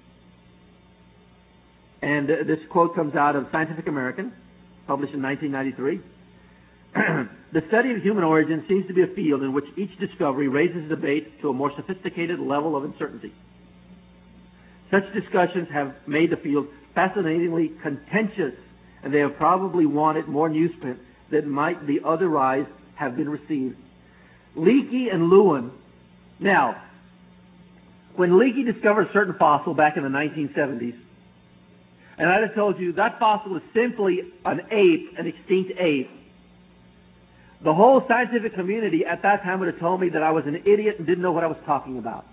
and this quote comes out of Scientific American, published in 1993. The study of human origin seems to be a field in which each discovery raises debate to a more sophisticated level of uncertainty. Such discussions have made the field fascinatingly contentious, and they have probably wanted more newsprint than might be otherwise have been received. Leakey and Lewin. Now, when Leakey discovered a certain fossil back in the 1970s, and I'd have told you that fossil is simply an ape, an extinct ape, the whole scientific community at that time would have told me that I was an idiot and didn't know what I was talking about.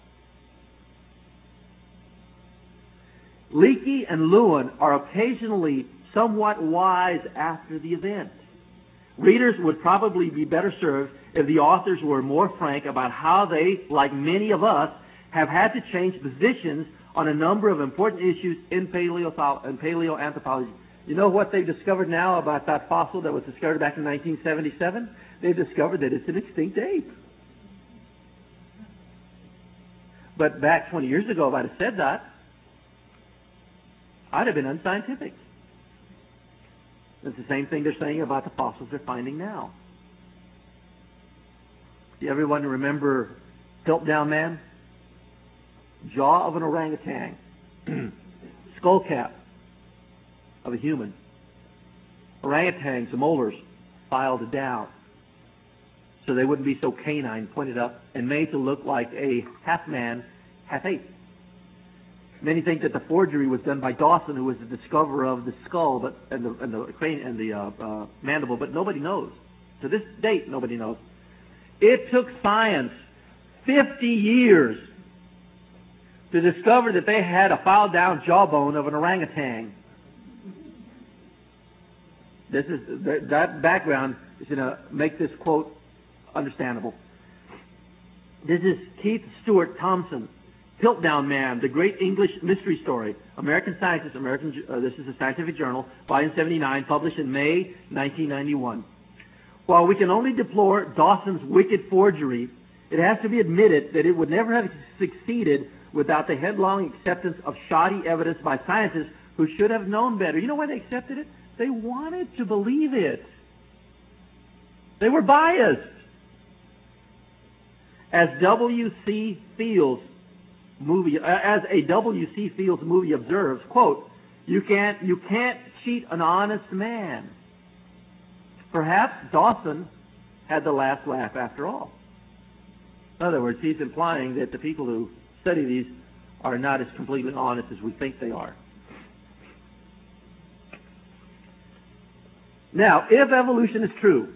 Leakey and Lewin are occasionally somewhat wise after the event. Readers would probably be better served if the authors were more frank about how they, like many of us, have had to change positions on a number of important issues in paleoanthropology. You know what they've discovered now about that fossil that was discovered back in 1977? They've discovered that it's an extinct ape. But back 20 years ago, if I'd have said that, I'd have been unscientific. It's the same thing they're saying about the fossils they're finding now. Do everyone remember Piltdown Man? Jaw of an orangutan. Skull cap of a human. Orangutans, the molars, filed down so they wouldn't be so canine, pointed up, and made to look like a half man, half ape. Many think that the forgery was done by Dawson, who was the discoverer of the skull, and the crane and the mandible, but nobody knows. To this date, nobody knows. It took science 50 years to discover that they had a filed-down jawbone of an orangutan. That background is going to make this quote understandable. This is Keith Stewart Thompson, Piltdown Man, the Great English Mystery Story. American Scientist, this is a scientific journal, volume 79, published in May 1991. While we can only deplore Dawson's wicked forgery, it has to be admitted that it would never have succeeded without the headlong acceptance of shoddy evidence by scientists who should have known better. You know why they accepted it? They wanted to believe it. They were biased. As a W.C. Fields movie observes, quote, you can't cheat an honest man. Perhaps Dawson had the last laugh after all. In other words, he's implying that the people who study these are not as completely honest as we think they are. Now, if evolution is true,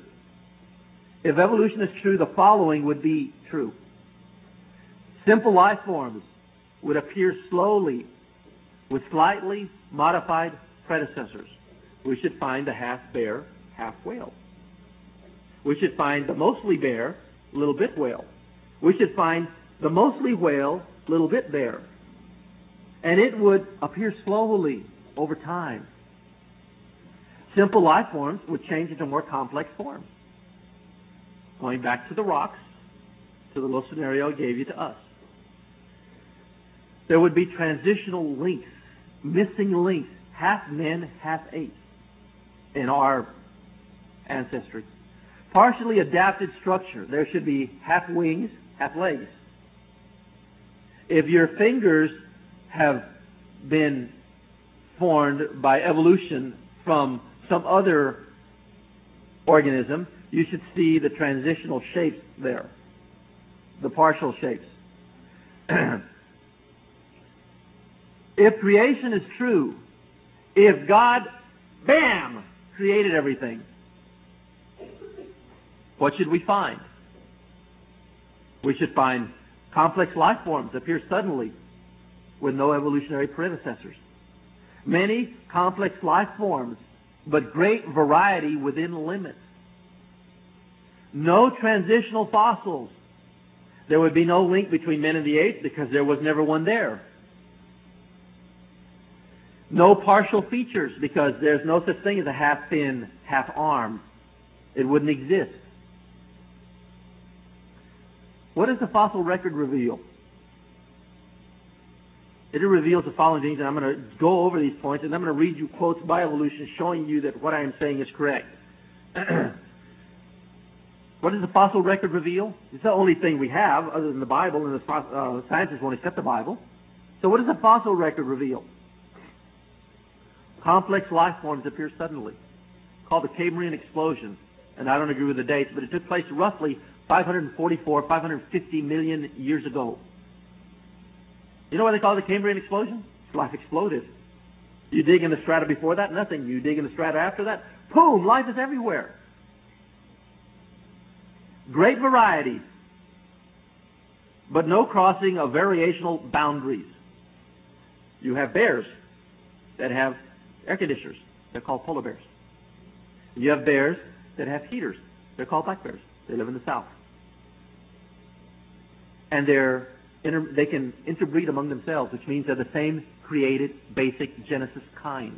the following would be true. Simple life forms would appear slowly with slightly modified predecessors. We should find the half bear, half whale. We should find the mostly bear, little bit whale. We should find the mostly whale, little bit bear. And it would appear slowly over time. Simple life forms would change into more complex forms. Going back to the rocks, to the little scenario I gave you to us. There would be transitional links, missing links, half men, half apes in our ancestry. Partially adapted structure. There should be half wings, half legs. If your fingers have been formed by evolution from some other organism, you should see the transitional shapes there, the partial shapes. If creation is true, if God, bam, created everything, what should we find? We should find complex life forms appear suddenly with no evolutionary predecessors. Many complex life forms, but great variety within limits. No transitional fossils. There would be no link between men and the apes because there was never one there. No partial features because there's no such thing as a half fin, half arm. It wouldn't exist. What does the fossil record reveal? It reveals the following things, and I'm going to go over these points, and I'm going to read you quotes by evolution showing you that what I am saying is correct. What does the fossil record reveal? It's the only thing we have other than the Bible, and the scientists won't accept the Bible. So what does the fossil record reveal? Complex life forms appear suddenly, called the Cambrian explosion. And I don't agree with the dates, but it took place roughly 544, 550 million years ago. You know why they call it the Cambrian explosion? Life exploded. You dig in the strata before that, nothing. You dig in the strata after that, boom, life is everywhere. Great variety, but no crossing of variational boundaries. You have bears that have air conditioners. They're called polar bears. You have bears that have heaters. They're called black bears. They live in the south. And they can interbreed among themselves, which means they're the same created, basic Genesis kind.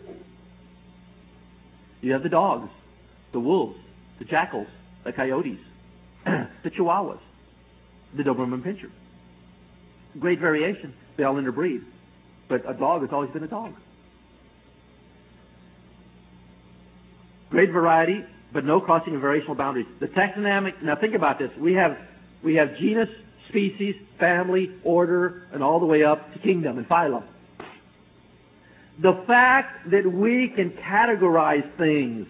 You have the dogs, the wolves, the jackals, the coyotes, the chihuahuas, the Doberman Pinscher. Great variation. They all interbreed. But a dog has always been a dog. Great variety, but no crossing of variational boundaries. The taxonomic, now think about this. We have genus, species, family, order, and all the way up to kingdom and phylum. The fact that we can categorize things,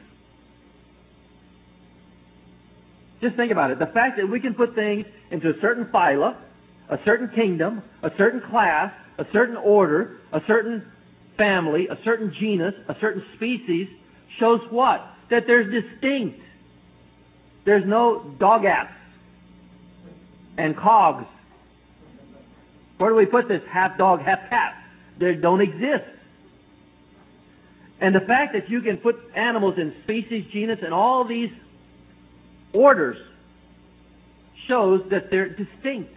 just think about it. The fact that we can put things into a certain phyla, a certain kingdom, a certain class, a certain order, a certain family, a certain genus, a certain species, shows what? That there's distinct. There's no dogats and cogs. Where do we put this half dog, half cat? They don't exist. And the fact that you can put animals in species, genus, and all these orders shows that they're distinct.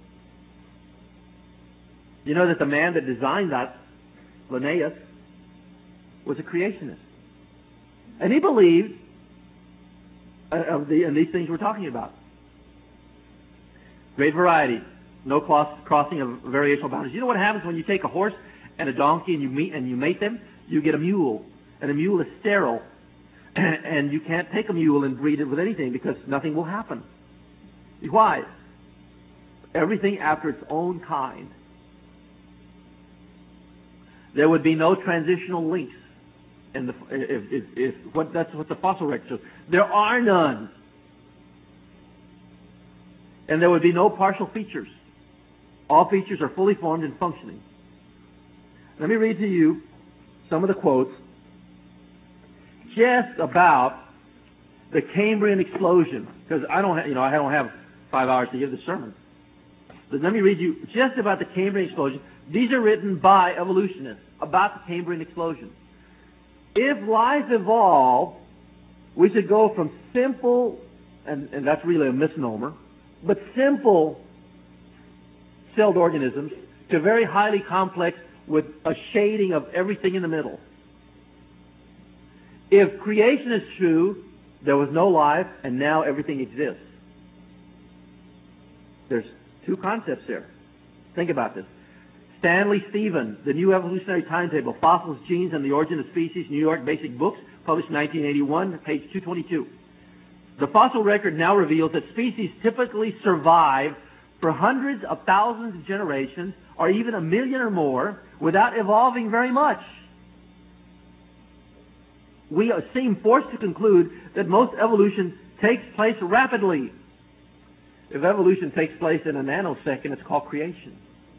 You know that the man that designed that, Linnaeus, was a creationist. And he believed and these things we're talking about. Great variety. No crossing of variational boundaries. You know what happens when you take a horse and a donkey and you mate them? You get a mule. And a mule is sterile. And you can't take a mule and breed it with anything because nothing will happen. Why? Everything after its own kind. There would be no transitional links. And that's what the fossil record shows. There are none. And there would be no partial features. All features are fully formed and functioning. Let me read to you some of the quotes just about the Cambrian explosion, because I don't have 5 hours to give the sermon. But let me read you just about the Cambrian explosion. These are written by evolutionists about the Cambrian explosion. If life evolved, we should go from simple, and that's really a misnomer, but simple celled organisms to very highly complex with a shading of everything in the middle. If creation is true, there was no life and now everything exists. There's two concepts here. Think about this. Stanley Stevens, The New Evolutionary Timetable, Fossils, Genes, and the Origin of Species, New York Basic Books, published 1981, page 222. The fossil record now reveals that species typically survive for hundreds of thousands of generations, or even 1 million or more, without evolving very much. We seem forced to conclude that most evolution takes place rapidly. If evolution takes place in a nanosecond, it's called creation.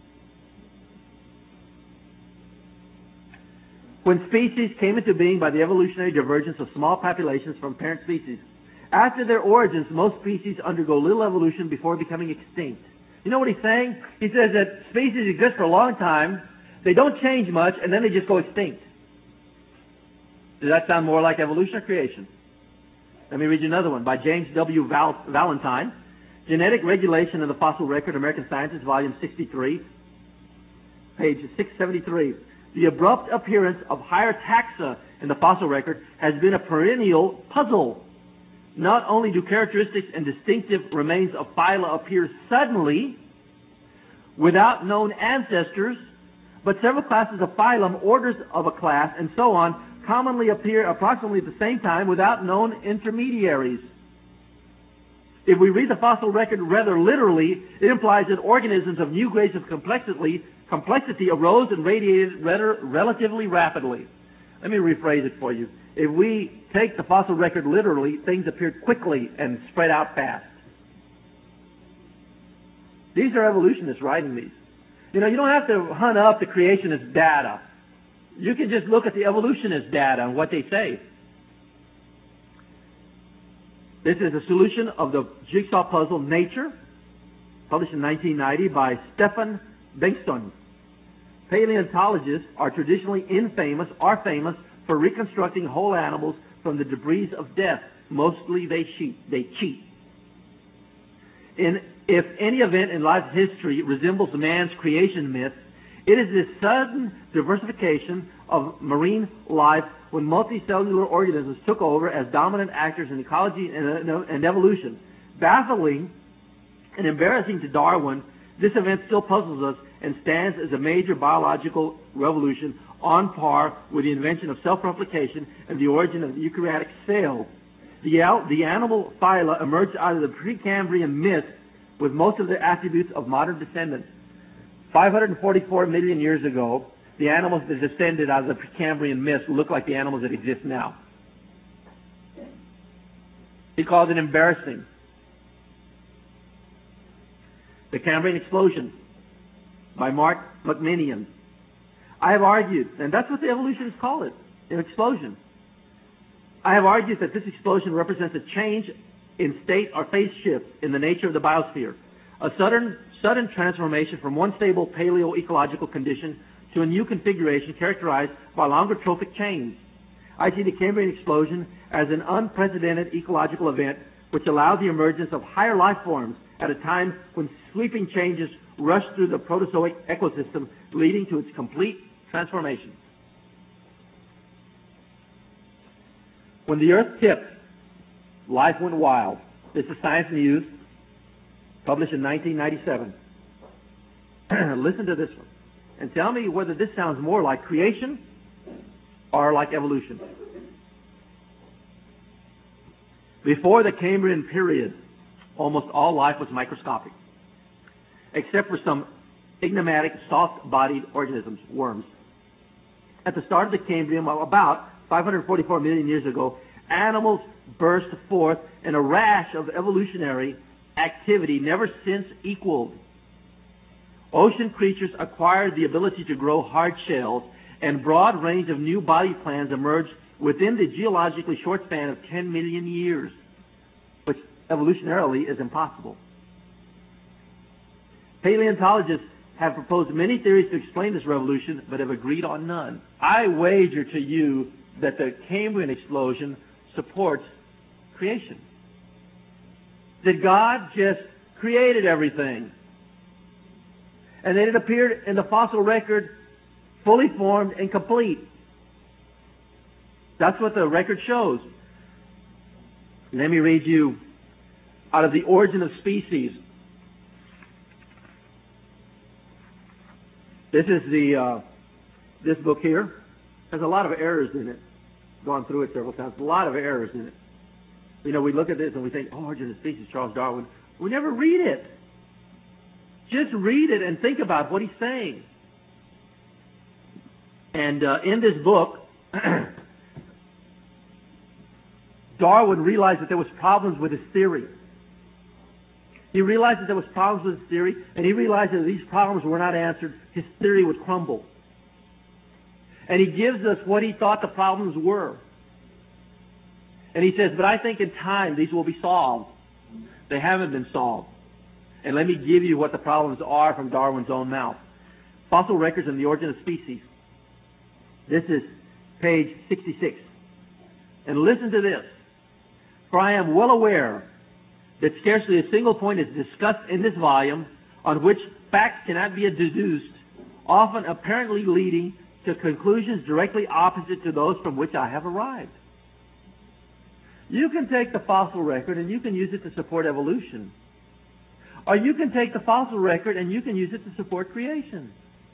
When species came into being by the evolutionary divergence of small populations from parent species, after their origins, most species undergo little evolution before becoming extinct. You know what he's saying? He says that species exist for a long time, they don't change much, and then they just go extinct. Does that sound more like evolution or creation? Let me read you another one by James W. Valentine, Genetic Regulation of the Fossil Record, American Sciences, Volume 63, page 673. The abrupt appearance of higher taxa in the fossil record has been a perennial puzzle. Not only do characteristics and distinctive remains of phyla appear suddenly, without known ancestors, but several classes of phylum, orders of a class, and so on, commonly appear approximately at the same time without known intermediaries. If we read the fossil record rather literally, it implies that organisms of new grades of complexity arose and radiated relatively rapidly. Let me rephrase it for you. If we take the fossil record literally, things appeared quickly and spread out fast. These are evolutionists writing these. You know, you don't have to hunt up the creationist data. You can just look at the evolutionist data and what they say. This is a solution of the jigsaw puzzle Nature, published in 1990 by Stefan Bengtsson. Paleontologists are traditionally famous for reconstructing whole animals from the debris of death. Mostly they cheat. If any event in life's history resembles man's creation myth, it is this sudden diversification of marine life when multicellular organisms took over as dominant actors in ecology and evolution. Baffling and embarrassing to Darwin, this event still puzzles us and stands as a major biological revolution on par with the invention of self-replication and the origin of the eukaryotic cell. The animal phyla emerged out of the Precambrian myth with most of the attributes of modern descendants. 544 million years ago, the animals that descended out of the Precambrian myth look like the animals that exist now. He calls it embarrassing. The Cambrian Explosion by Mark McMinion. I have argued, and that's what the evolutionists call it, an explosion. I have argued that this explosion represents a change in state or phase shift in the nature of the biosphere, a sudden transformation from one stable paleo-ecological condition to a new configuration characterized by longer trophic chains. I see the Cambrian explosion as an unprecedented ecological event which allowed the emergence of higher life forms at a time when sweeping changes rushed through the Proterozoic ecosystem, leading to its complete transformation. When the Earth tipped Life went wild. This is Science News, published in 1997. Listen to this one and tell me whether this sounds more like creation or like evolution. Before the Cambrian period, almost all life was microscopic, except for some enigmatic soft-bodied organisms, worms. At the start of the Cambrian, about 544 million years ago, animals burst forth in a rash of evolutionary activity never since equaled. Ocean creatures acquired the ability to grow hard shells, and broad range of new body plans emerged within the geologically short span of 10 million years, which evolutionarily is impossible. Paleontologists have proposed many theories to explain this revolution, but have agreed on none. I wager to you that the Cambrian explosion supports creation. That God just created everything, and then it appeared in the fossil record fully formed and complete. That's what the record shows. Let me read you out of The Origin of Species. This is this book here. Has a lot of errors in it. Gone through it several times. A lot of errors in it. You know, we look at this and we think, oh, Origin of Species, Charles Darwin. We never read it. Just read it and think about what he's saying. And in this book, Darwin realized that there was problems with his theory. He realized that there was problems with his theory, and he realized that if these problems were not answered, his theory would crumble. And he gives us what he thought the problems were. And he says, but I think in time these will be solved. They haven't been solved. And let me give you what the problems are from Darwin's own mouth. Fossil records and the origin of species. This is page 66. And listen to this. For I am well aware that scarcely a single point is discussed in this volume on which facts cannot be deduced, often apparently leading to conclusions directly opposite to those from which I have arrived. You can take the fossil record and you can use it to support evolution. Or you can take the fossil record and you can use it to support creation.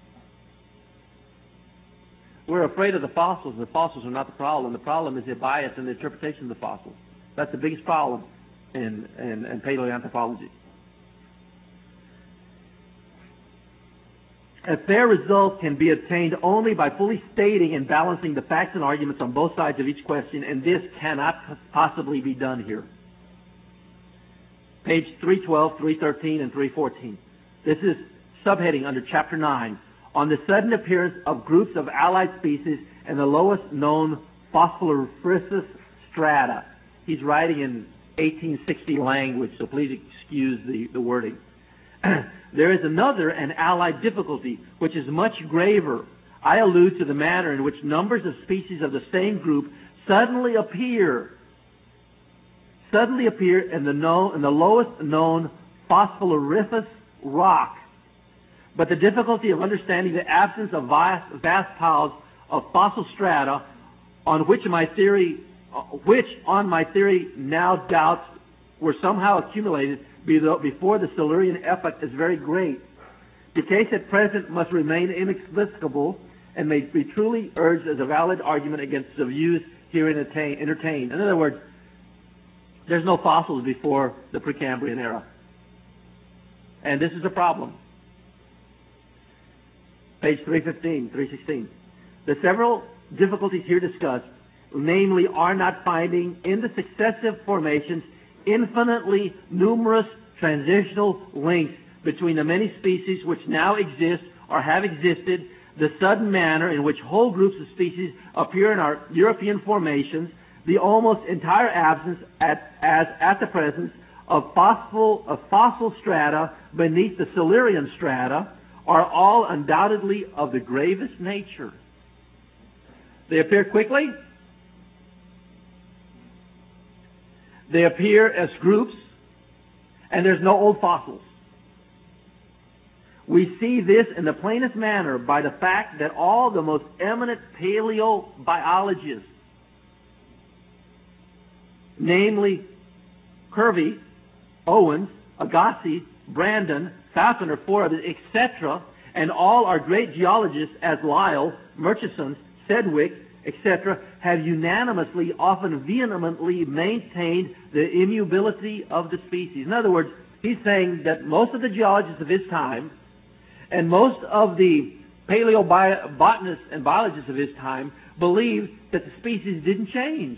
We're afraid of the fossils. The fossils are not the problem. The problem is the bias in the interpretation of the fossils. That's the biggest problem in paleoanthropology. A fair result can be obtained only by fully stating and balancing the facts and arguments on both sides of each question, and this cannot possibly be done here. Page 312, 313, and 314. This is subheading under Chapter 9, on the sudden appearance of groups of allied species in the lowest known phosphorus strata. He's writing in 1860 language, so please excuse the wording. There is another and allied difficulty, which is much graver. I allude to the manner in which numbers of species of the same group suddenly appear in the lowest known phosphorus rock. But the difficulty of understanding the absence of vast piles of fossil strata on which my theory now doubts were somehow accumulated before the Silurian epoch is very great. The case at present must remain inexplicable and may be truly urged as a valid argument against the views here entertained. In other words, there's no fossils before the Precambrian era. And this is a problem. Page 315, 316. The several difficulties here discussed, namely, are not finding in the successive formations infinitely numerous transitional links between the many species which now exist or have existed, the sudden manner in which whole groups of species appear in our European formations, the almost entire absence at the present of fossil strata beneath the Silurian strata, are all undoubtedly of the gravest nature. They appear quickly. They appear as groups, and there's no old fossils. We see this in the plainest manner by the fact that all the most eminent paleobiologists, namely Hervey, Owens, Agassiz, Brandon, Falconer, Forbes, etc., and all our great geologists as Lyell, Murchison, Sedgwick, etc., have unanimously, often vehemently maintained the immutability of the species. In other words, he's saying that most of the geologists of his time and most of the paleobotanists and biologists of his time believed that the species didn't change.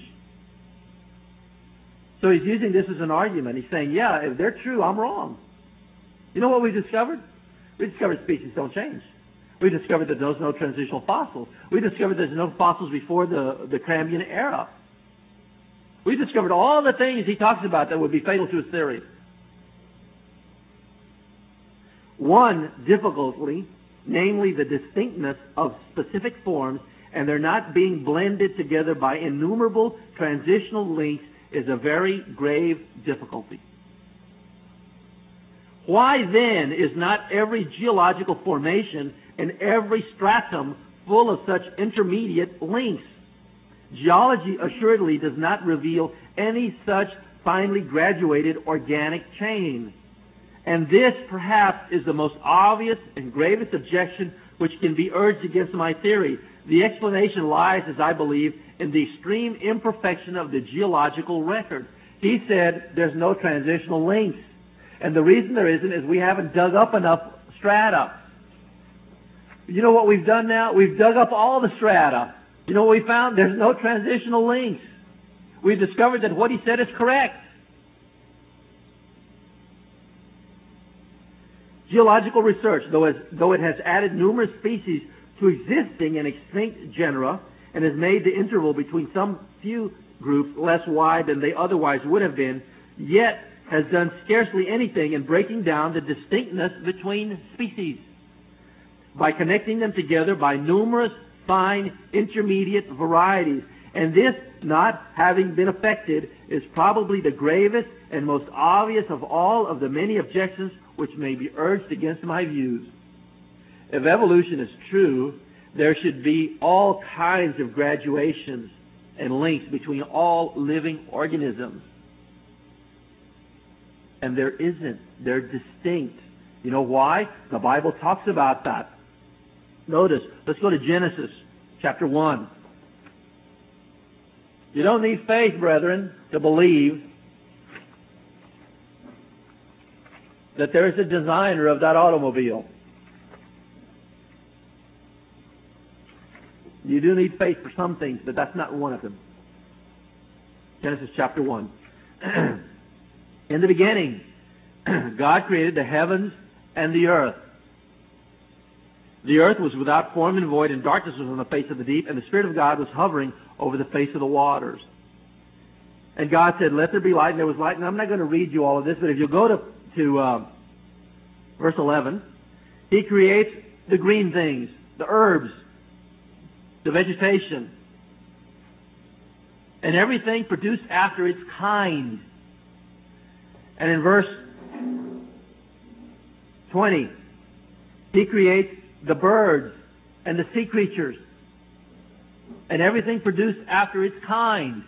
So he's using this as an argument. He's saying, yeah, if they're true, I'm wrong. You know what we discovered? We discovered species don't change. We discovered that there's no transitional fossils. We discovered there's no fossils before the Cambrian era. We discovered all the things he talks about that would be fatal to his theory. One difficulty, namely the distinctness of specific forms, and they're not being blended together by innumerable transitional links, is a very grave difficulty. Why then is not every geological formation and every stratum full of such intermediate links? Geology assuredly does not reveal any such finely graduated organic chain. And this, perhaps, is the most obvious and gravest objection which can be urged against my theory. The explanation lies, as I believe, in the extreme imperfection of the geological record. He said there's no transitional links. And the reason there isn't is we haven't dug up enough strata. You know what we've done now? We've dug up all the strata. You know what we found? There's no transitional links. We've discovered that what he said is correct. Geological research, though it has added numerous species to existing and extinct genera and has made the interval between some few groups less wide than they otherwise would have been, yet has done scarcely anything in breaking down the distinctness between species by connecting them together by numerous fine intermediate varieties. And this not having been effected is probably the gravest and most obvious of all of the many objections which may be urged against my views. If evolution is true, there should be all kinds of graduations and links between all living organisms. And there isn't. They're distinct. You know why? The Bible talks about that. Notice, let's go to Genesis chapter 1. You don't need faith, brethren, to believe that there is a designer of that automobile. You do need faith for some things, but that's not one of them. Genesis chapter 1. In the beginning, God created the heavens and the earth. The earth was without form and void, and darkness was on the face of the deep, and the Spirit of God was hovering over the face of the waters. And God said, let there be light, and there was light. And I'm not going to read you all of this, but if you go to verse 11, He creates the green things, the herbs, the vegetation, and everything produced after its kind. And in verse 20, He creates the birds and the sea creatures and everything produced after its kind.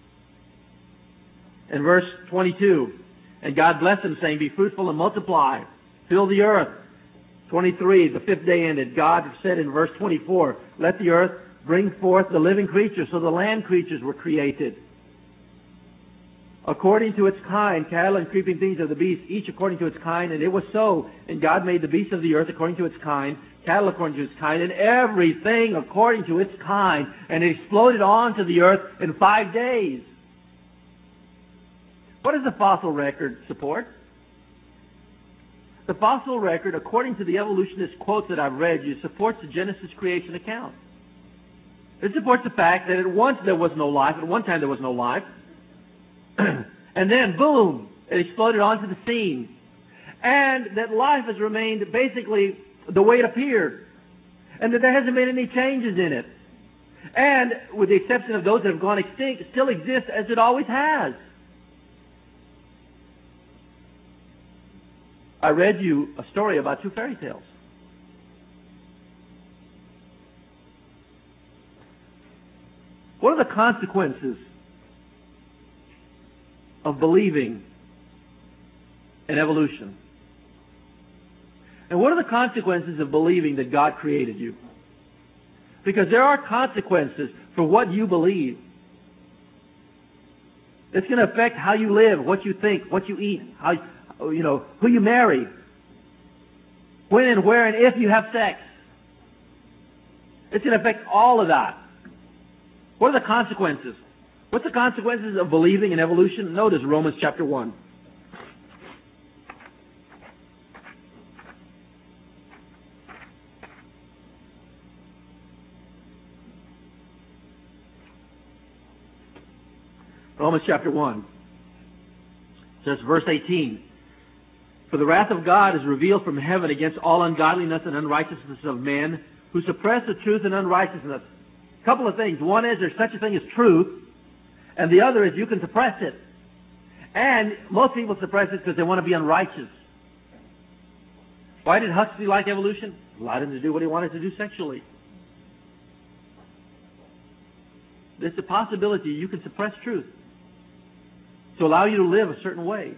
In verse 22, and God blessed them, saying, be fruitful and multiply, fill the earth. 23, the fifth day ended. God said in verse 24, let the earth bring forth the living creatures. So the land creatures were created according to its kind, cattle and creeping things of the beast, each according to its kind. And it was so. And God made the beasts of the earth according to its kind, cattle according to its kind, and everything according to its kind. And it exploded onto the earth in 5 days. What does the fossil record support? The fossil record, according to the evolutionist quotes that I've read you, supports the Genesis creation account. It supports the fact that at once there was no life, at one time there was no life, and then, boom, it exploded onto the scene. And that life has remained basically the way it appeared. And that there hasn't been any changes in it. And, with the exception of those that have gone extinct, it still exists as it always has. I read you a story about 2 fairy tales. What are the consequences of believing and evolution. And what are the consequences of believing that God created you? Because there are consequences for what you believe. It's going to affect how you live, what you think, what you eat, how, who you marry, when and where and if you have sex. It's going to affect all of that. What are the consequences? What's the consequences of believing in evolution? Notice Romans chapter 1. Romans chapter 1. Says verse 18. For the wrath of God is revealed from heaven against all ungodliness and unrighteousness of men who suppress the truth and unrighteousness. A couple of things. One is there's such a thing as truth, and the other is you can suppress it. And most people suppress it because they want to be unrighteous. Why did Huxley like evolution? It allowed him to do what he wanted to do sexually. There's a possibility you can suppress truth to allow you to live a certain way.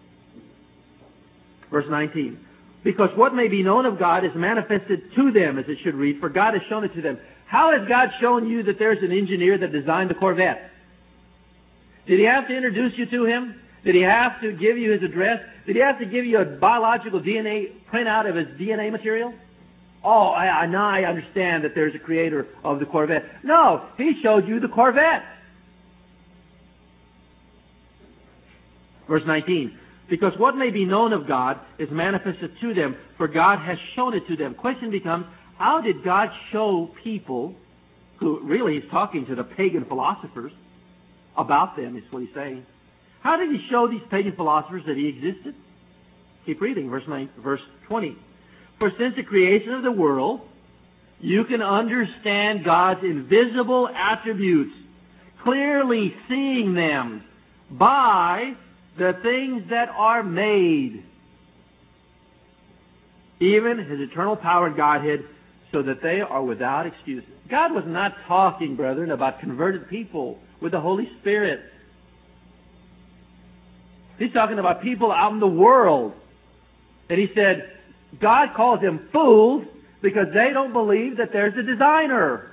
Verse 19. Because what may be known of God is manifested to them, as it should read, for God has shown it to them. How has God shown you that there's an engineer that designed the Corvette? Did he have to introduce you to him? Did he have to give you his address? Did he have to give you a biological DNA printout of his DNA material? Oh, now I understand that there's a creator of the Corvette. No, he showed you the Corvette. Verse 19. Because what may be known of God is manifested to them, for God has shown it to them. Question becomes, how did God show people, who really he's talking to the pagan philosophers about them, is what he's saying. How did he show these pagan philosophers that he existed? Keep reading, verse 20. For since the creation of the world, you can understand God's invisible attributes, clearly seeing them by the things that are made, even His eternal power and Godhead, so that they are without excuse. God was not talking, brethren, about converted people with the Holy Spirit. He's talking about people out in the world. And He said, God calls them fools because they don't believe that there's a designer.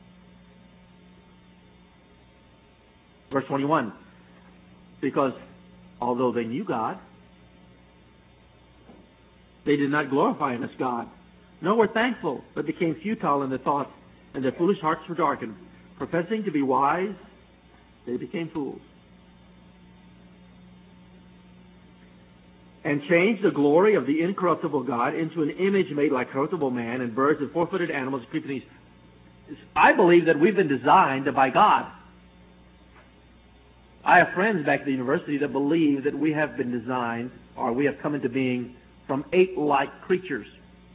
Verse 21. Because although they knew God, they did not glorify Him as God, nor were thankful, but became futile in their thoughts, and their foolish hearts were darkened. Professing to be wise, they became fools. And changed the glory of the incorruptible God into an image made like corruptible man, and birds and four-footed animals and creeping things. I believe that we've been designed by God. I have friends back at the university that believe that we have been designed, or we have come into being, from ape-like creatures.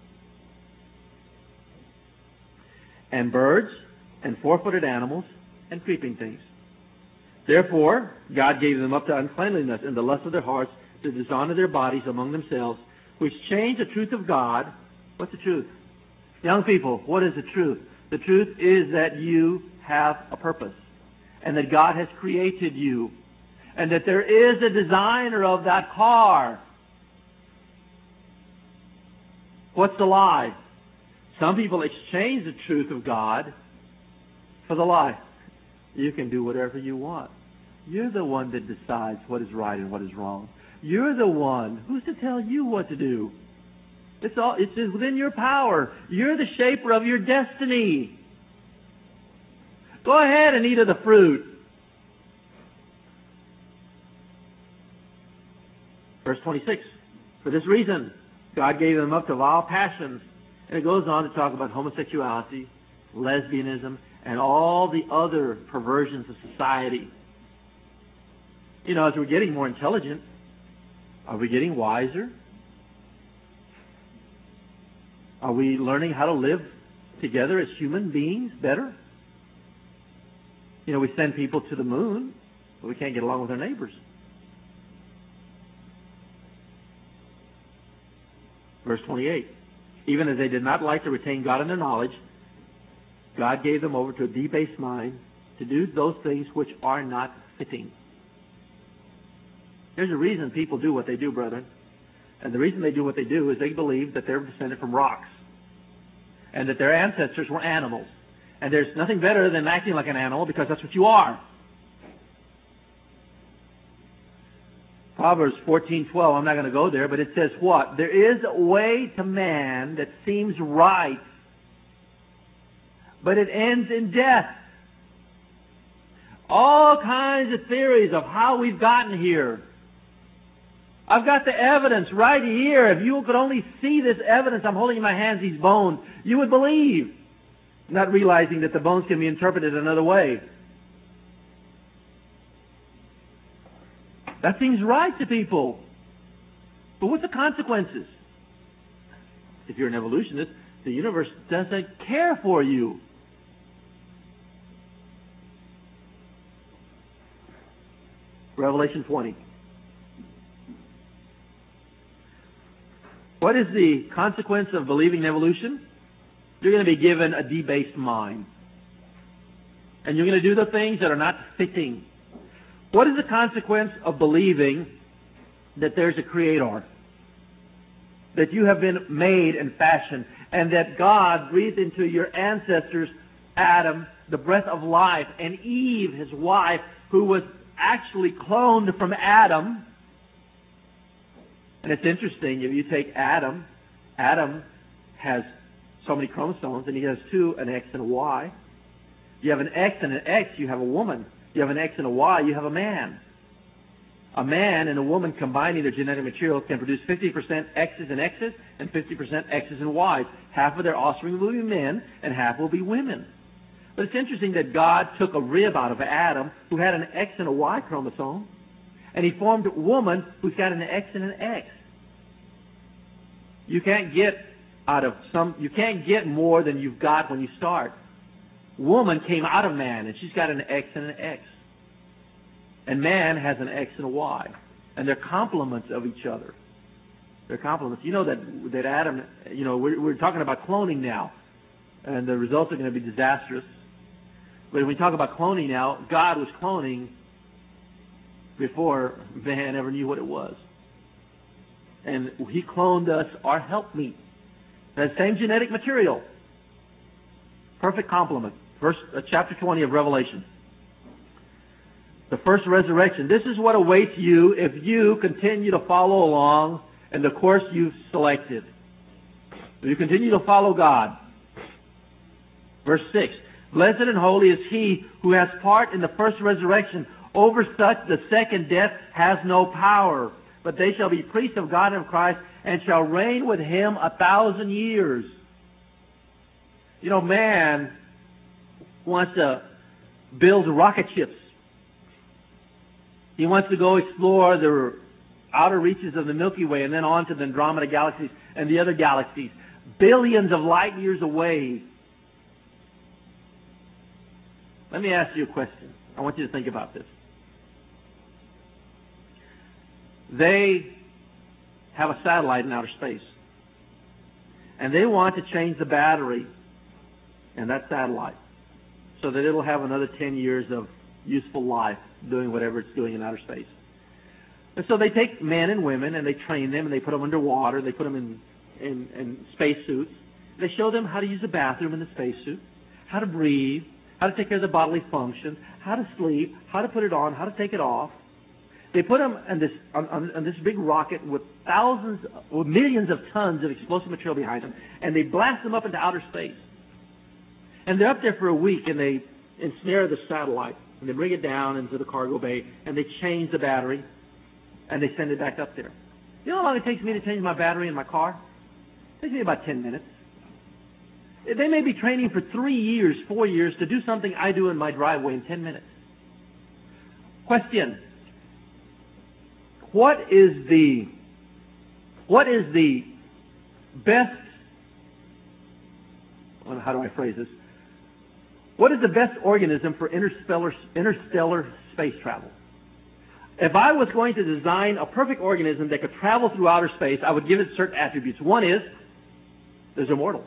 And birds, and four-footed animals, and creeping things. Therefore, God gave them up to uncleanliness in the lust of their hearts, to dishonor their bodies among themselves, which change the truth of God. What's the truth? Young people, what is the truth? The truth is that you have a purpose, and that God has created you, and that there is a designer of that car. What's the lie? Some people exchange the truth of God for the lie. You can do whatever you want. You're the one that decides what is right and what is wrong. You're the one. Who's to tell you what to do? It's within your power. You're the shaper of your destiny. Go ahead and eat of the fruit. Verse 26. For this reason, God gave them up to vile passions. And it goes on to talk about homosexuality, lesbianism, and all the other perversions of society. You know, as we're getting more intelligent, are we getting wiser? Are we learning how to live together as human beings better? You know, we send people to the moon, but we can't get along with our neighbors. Verse 28. Even as they did not like to retain God in their knowledge, God gave them over to a debased mind to do those things which are not fitting. There's a reason people do what they do, brethren. And the reason they do what they do is they believe that they're descended from rocks and that their ancestors were animals. And there's nothing better than acting like an animal because that's what you are. Proverbs 14:12, I'm not going to go there, but it says what? There is a way to man that seems right, but it ends in death. All kinds of theories of how we've gotten here. I've got the evidence right here. If you could only see this evidence, I'm holding in my hands these bones, you would believe. Not realizing that the bones can be interpreted another way. That seems right to people. But what's the consequences? If you're an evolutionist, the universe doesn't care for you. Revelation 20. What is the consequence of believing in evolution? You're going to be given a debased mind. And you're going to do the things that are not fitting. What is the consequence of believing that there's a creator? That you have been made and fashioned, and that God breathed into your ancestors, Adam, the breath of life, and Eve, his wife, who was actually cloned from Adam. And it's interesting, if you take Adam has so many chromosomes, and he has two, an X and a Y. You have an X and an X, you have a woman. You have an X and a Y, you have a man. A man and a woman combining their genetic material can produce 50% X's and X's and 50% X's and Y's. Half of their offspring will be men and half will be women. But it's interesting that God took a rib out of Adam who had an X and a Y chromosome, and he formed a woman who's got an X and an X. You can't get more than you've got when you start. Woman came out of man, and she's got an X and an X. And man has an X and a Y. And they're complements of each other. They're complements. You know that Adam, we're talking about cloning now. And the results are going to be disastrous. But when we talk about cloning now, God was cloning before man ever knew what it was. And he cloned us our helpmeet. That same genetic material. Perfect complement. Chapter 20 of Revelation. The first resurrection. This is what awaits you if you continue to follow along in the course you've selected. If you continue to follow God. Verse 6. Blessed and holy is he who has part in the first resurrection. Over such the second death has no power. But they shall be priests of God and of Christ and shall reign with him 1,000 years. Man wants to build rocket ships. He wants to go explore the outer reaches of the Milky Way and then on to the Andromeda galaxies and the other galaxies, billions of light years away. Let me ask you a question. I want you to think about this. They have a satellite in outer space, and they want to change the battery in that satellite so that it'll have another 10 years of useful life doing whatever it's doing in outer space. And so they take men and women and they train them and they put them underwater. They put them in space suits. They show them how to use the bathroom in the space suit, how to breathe, how to take care of the bodily functions, how to sleep, how to put it on, how to take it off. They put them on this big rocket with thousands or millions of tons of explosive material behind them, and they blast them up into outer space. And they're up there for a week, and they ensnare the satellite, and they bring it down into the cargo bay, and they change the battery, and they send it back up there. You know how long it takes me to change my battery in my car? It takes me about 10 minutes. They may be training for 3 years, 4 years to do something I do in my driveway in 10 minutes. Question. What is the best, how do I phrase this? What is the best organism for interstellar space travel? If I was going to design a perfect organism that could travel through outer space, I would give it certain attributes. One is, it's immortal.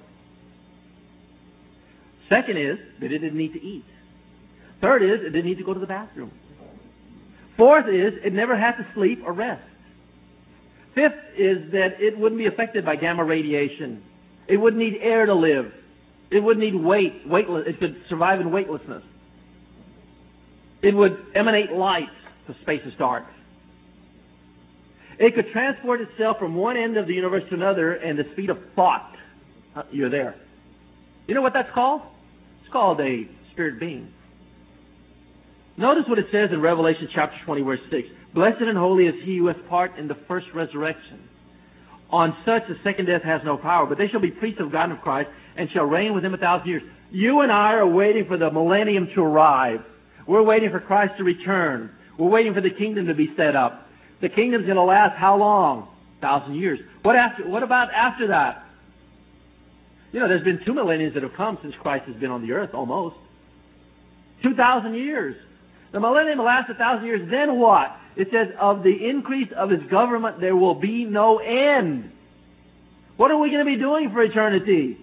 Second is, that it didn't need to eat. Third is, it didn't need to go to the bathroom. Fourth is, it never had to sleep or rest. Fifth is that it wouldn't be affected by gamma radiation. It wouldn't need air to live. It wouldn't need weightless. It could survive in weightlessness. It would emanate light because space is dark. It could transport itself from one end of the universe to another in the speed of thought. You're there. You know what that's called? It's called a spirit being. Notice what it says in Revelation chapter 20, verse 6. Blessed and holy is he who has part in the first resurrection. On such the second death has no power, but they shall be priests of God and of Christ, and shall reign with him 1,000 years. You and I are waiting for the millennium to arrive. We're waiting for Christ to return. We're waiting for the kingdom to be set up. The kingdom's going to last how long? 1,000 years. What about after that? You know, there's been 2 millenniums that have come since Christ has been on the earth, almost. 2,000 years. The millennium will last 1,000 years. Then what? It says, of the increase of his government there will be no end. What are we going to be doing for eternity?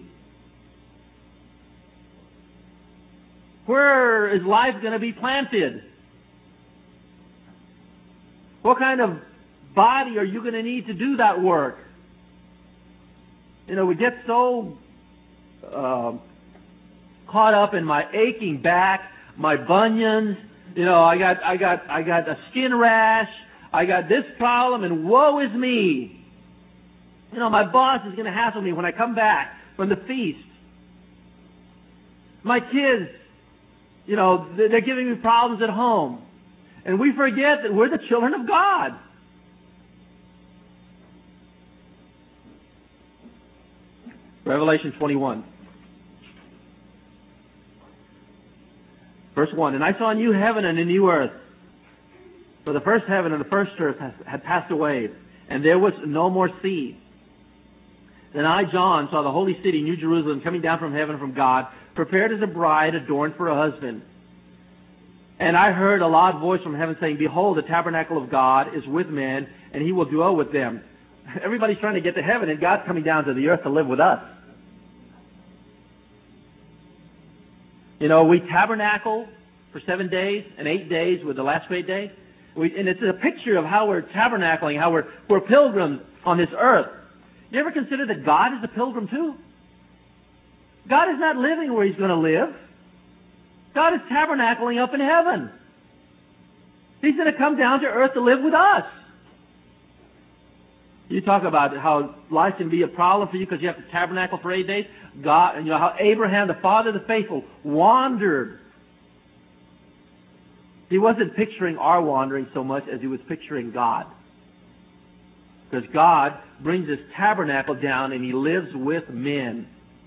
Where is life going to be planted? What kind of body are you going to need to do that work? You know, we get so caught up in my aching back, my bunions. You know, I got a skin rash. I got this problem, and woe is me. You know, my boss is going to hassle me when I come back from the feast. My kids, you know, they're giving me problems at home. And we forget that we're the children of God. Revelation 21. Verse 1. And I saw a new heaven and a new earth. For the first heaven and the first earth had passed away, and there was no more sea. Then I, John, saw the holy city, New Jerusalem, coming down from heaven from God, prepared as a bride adorned for a husband. And I heard a loud voice from heaven saying, Behold, the tabernacle of God is with men, and he will dwell with them. Everybody's trying to get to heaven, and God's coming down to the earth to live with us. You know, we tabernacle for 7 days and 8 days with the last great day. And it's a picture of how we're tabernacling, how we're pilgrims on this earth. You ever consider that God is a pilgrim too? God is not living where he's going to live. God is tabernacling up in heaven. He's going to come down to earth to live with us. You talk about how life can be a problem for you because you have to tabernacle for 8 days. God, you know how Abraham, the father of the faithful, wandered. He wasn't picturing our wandering so much as he was picturing God. Because God brings his tabernacle down and he lives with men.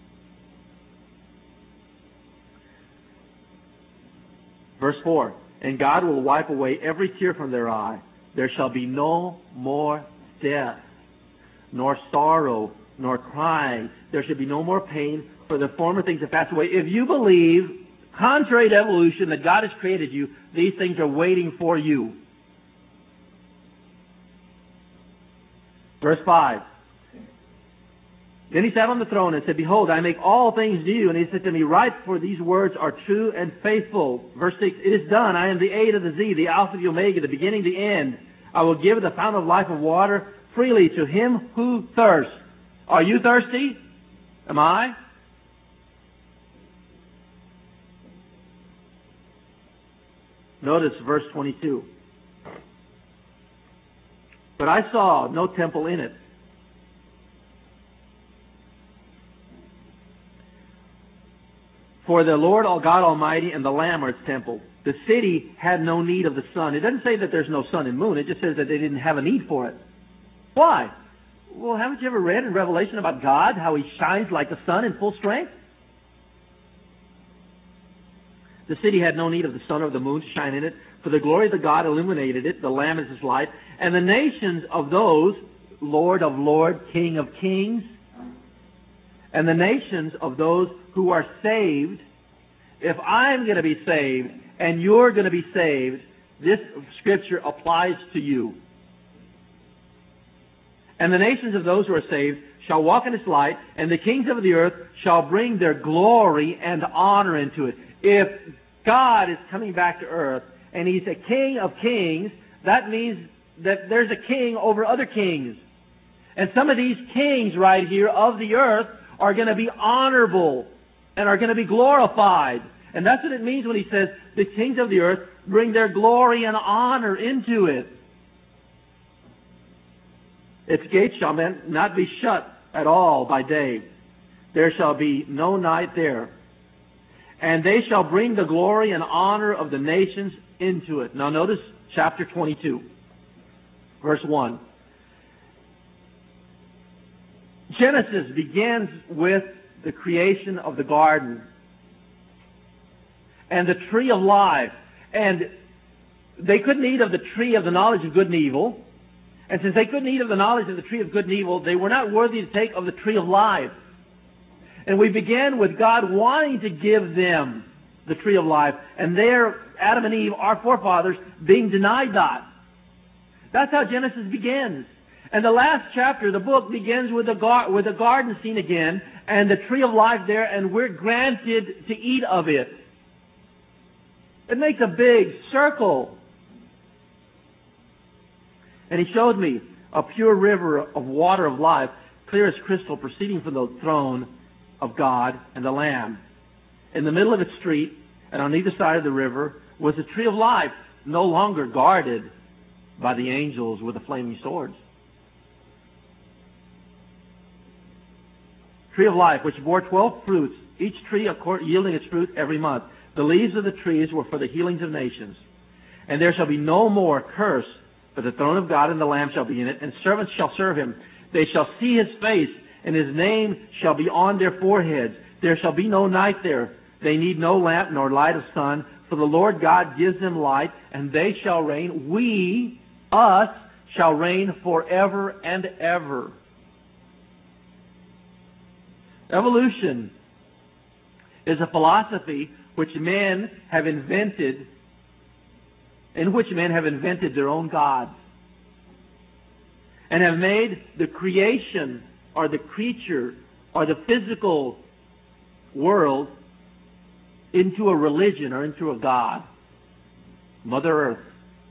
Verse 4. And God will wipe away every tear from their eye. There shall be no more death, nor sorrow, nor crying. There should be no more pain, for the former things have passed away. If you believe, contrary to evolution, that God has created you, these things are waiting for you. Verse 5. Then he sat on the throne and said, Behold, I make all things new. And he said to me, Write, for these words are true and faithful. Verse 6. It is done. I am the A to the Z, the Alpha, the Omega, the beginning, the end. I will give the fountain of life of water freely to him who thirsts. Are you thirsty? Am I? Notice verse 22. But I saw no temple in it. For the Lord God Almighty and the Lamb are its temple. The city had no need of the sun. It doesn't say that there's no sun and moon. It just says that they didn't have a need for it. Why? Well, haven't you ever read in Revelation about God, how he shines like the sun in full strength? The city had no need of the sun or the moon to shine in it, for the glory of the God illuminated it. The Lamb is his light. And the nations of those, Lord of lords, King of kings, and the nations of those who are saved. If I'm going to be saved and you're going to be saved, this scripture applies to you. And the nations of those who are saved shall walk in its light, and the kings of the earth shall bring their glory and honor into it. If God is coming back to earth and he's a king of kings, that means that there's a king over other kings. And some of these kings right here of the earth are going to be honorable and are going to be glorified. And that's what it means when he says, the kings of the earth bring their glory and honor into it. Its gates shall not be shut at all by day. There shall be no night there. And they shall bring the glory and honor of the nations into it. Now notice chapter 22, verse 1. Genesis begins with the creation of the garden and the tree of life. And they couldn't eat of the tree of the knowledge of good and evil. And since they couldn't eat of the knowledge of the tree of good and evil, they were not worthy to take of the tree of life. And we began with God wanting to give them the tree of life. And there, Adam and Eve, our forefathers, being denied that. That's how Genesis begins. And the last chapter, the book, begins with the garden scene again, and the tree of life there, and we're granted to eat of it. It makes a big circle. And he showed me a pure river of water of life, clear as crystal, proceeding from the throne of God and the Lamb. In the middle of its street, and on either side of the river, was a tree of life, no longer guarded by the angels with the flaming swords. Tree of life, which bore 12 fruits, each tree yielding its fruit every month. The leaves of the trees were for the healings of nations. And there shall be no more curse, but the throne of God and the Lamb shall be in it, and servants shall serve him. They shall see his face, and his name shall be on their foreheads. There shall be no night there. They need no lamp nor light of sun, for the Lord God gives them light, and they shall reign. We, us, shall reign forever and ever. Evolution is a philosophy which men have invented, in which men have invented their own gods, and have made the creation or the creature or the physical world into a religion or into a god. Mother Earth.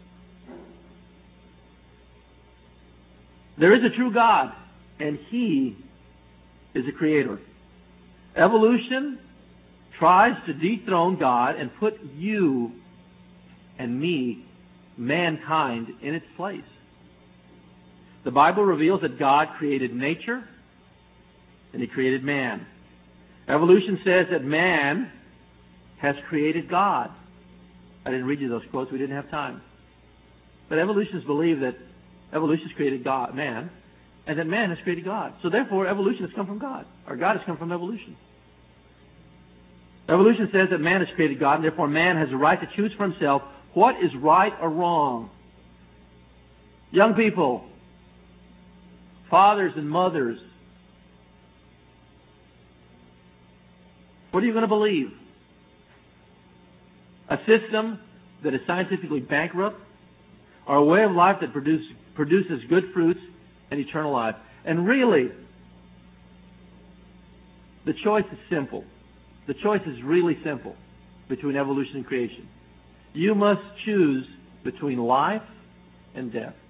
There is a true God, and He is a creator. Evolution tries to dethrone God and put you and me, mankind, in its place. The Bible reveals that God created nature and He created man. Evolution says that man has created God. I didn't read you those quotes. We didn't have time. But evolutionists believe that evolution has created God, man, and that man has created God. So therefore, evolution has come from God, or God has come from evolution. Evolution says that man has created God, and therefore man has a right to choose for himself what is right or wrong. Young people, fathers and mothers, what are you going to believe? A system that is scientifically bankrupt, or a way of life that produces good fruits and eternal life? And really, the choice is simple. The choice is really simple between evolution and creation. You must choose between life and death.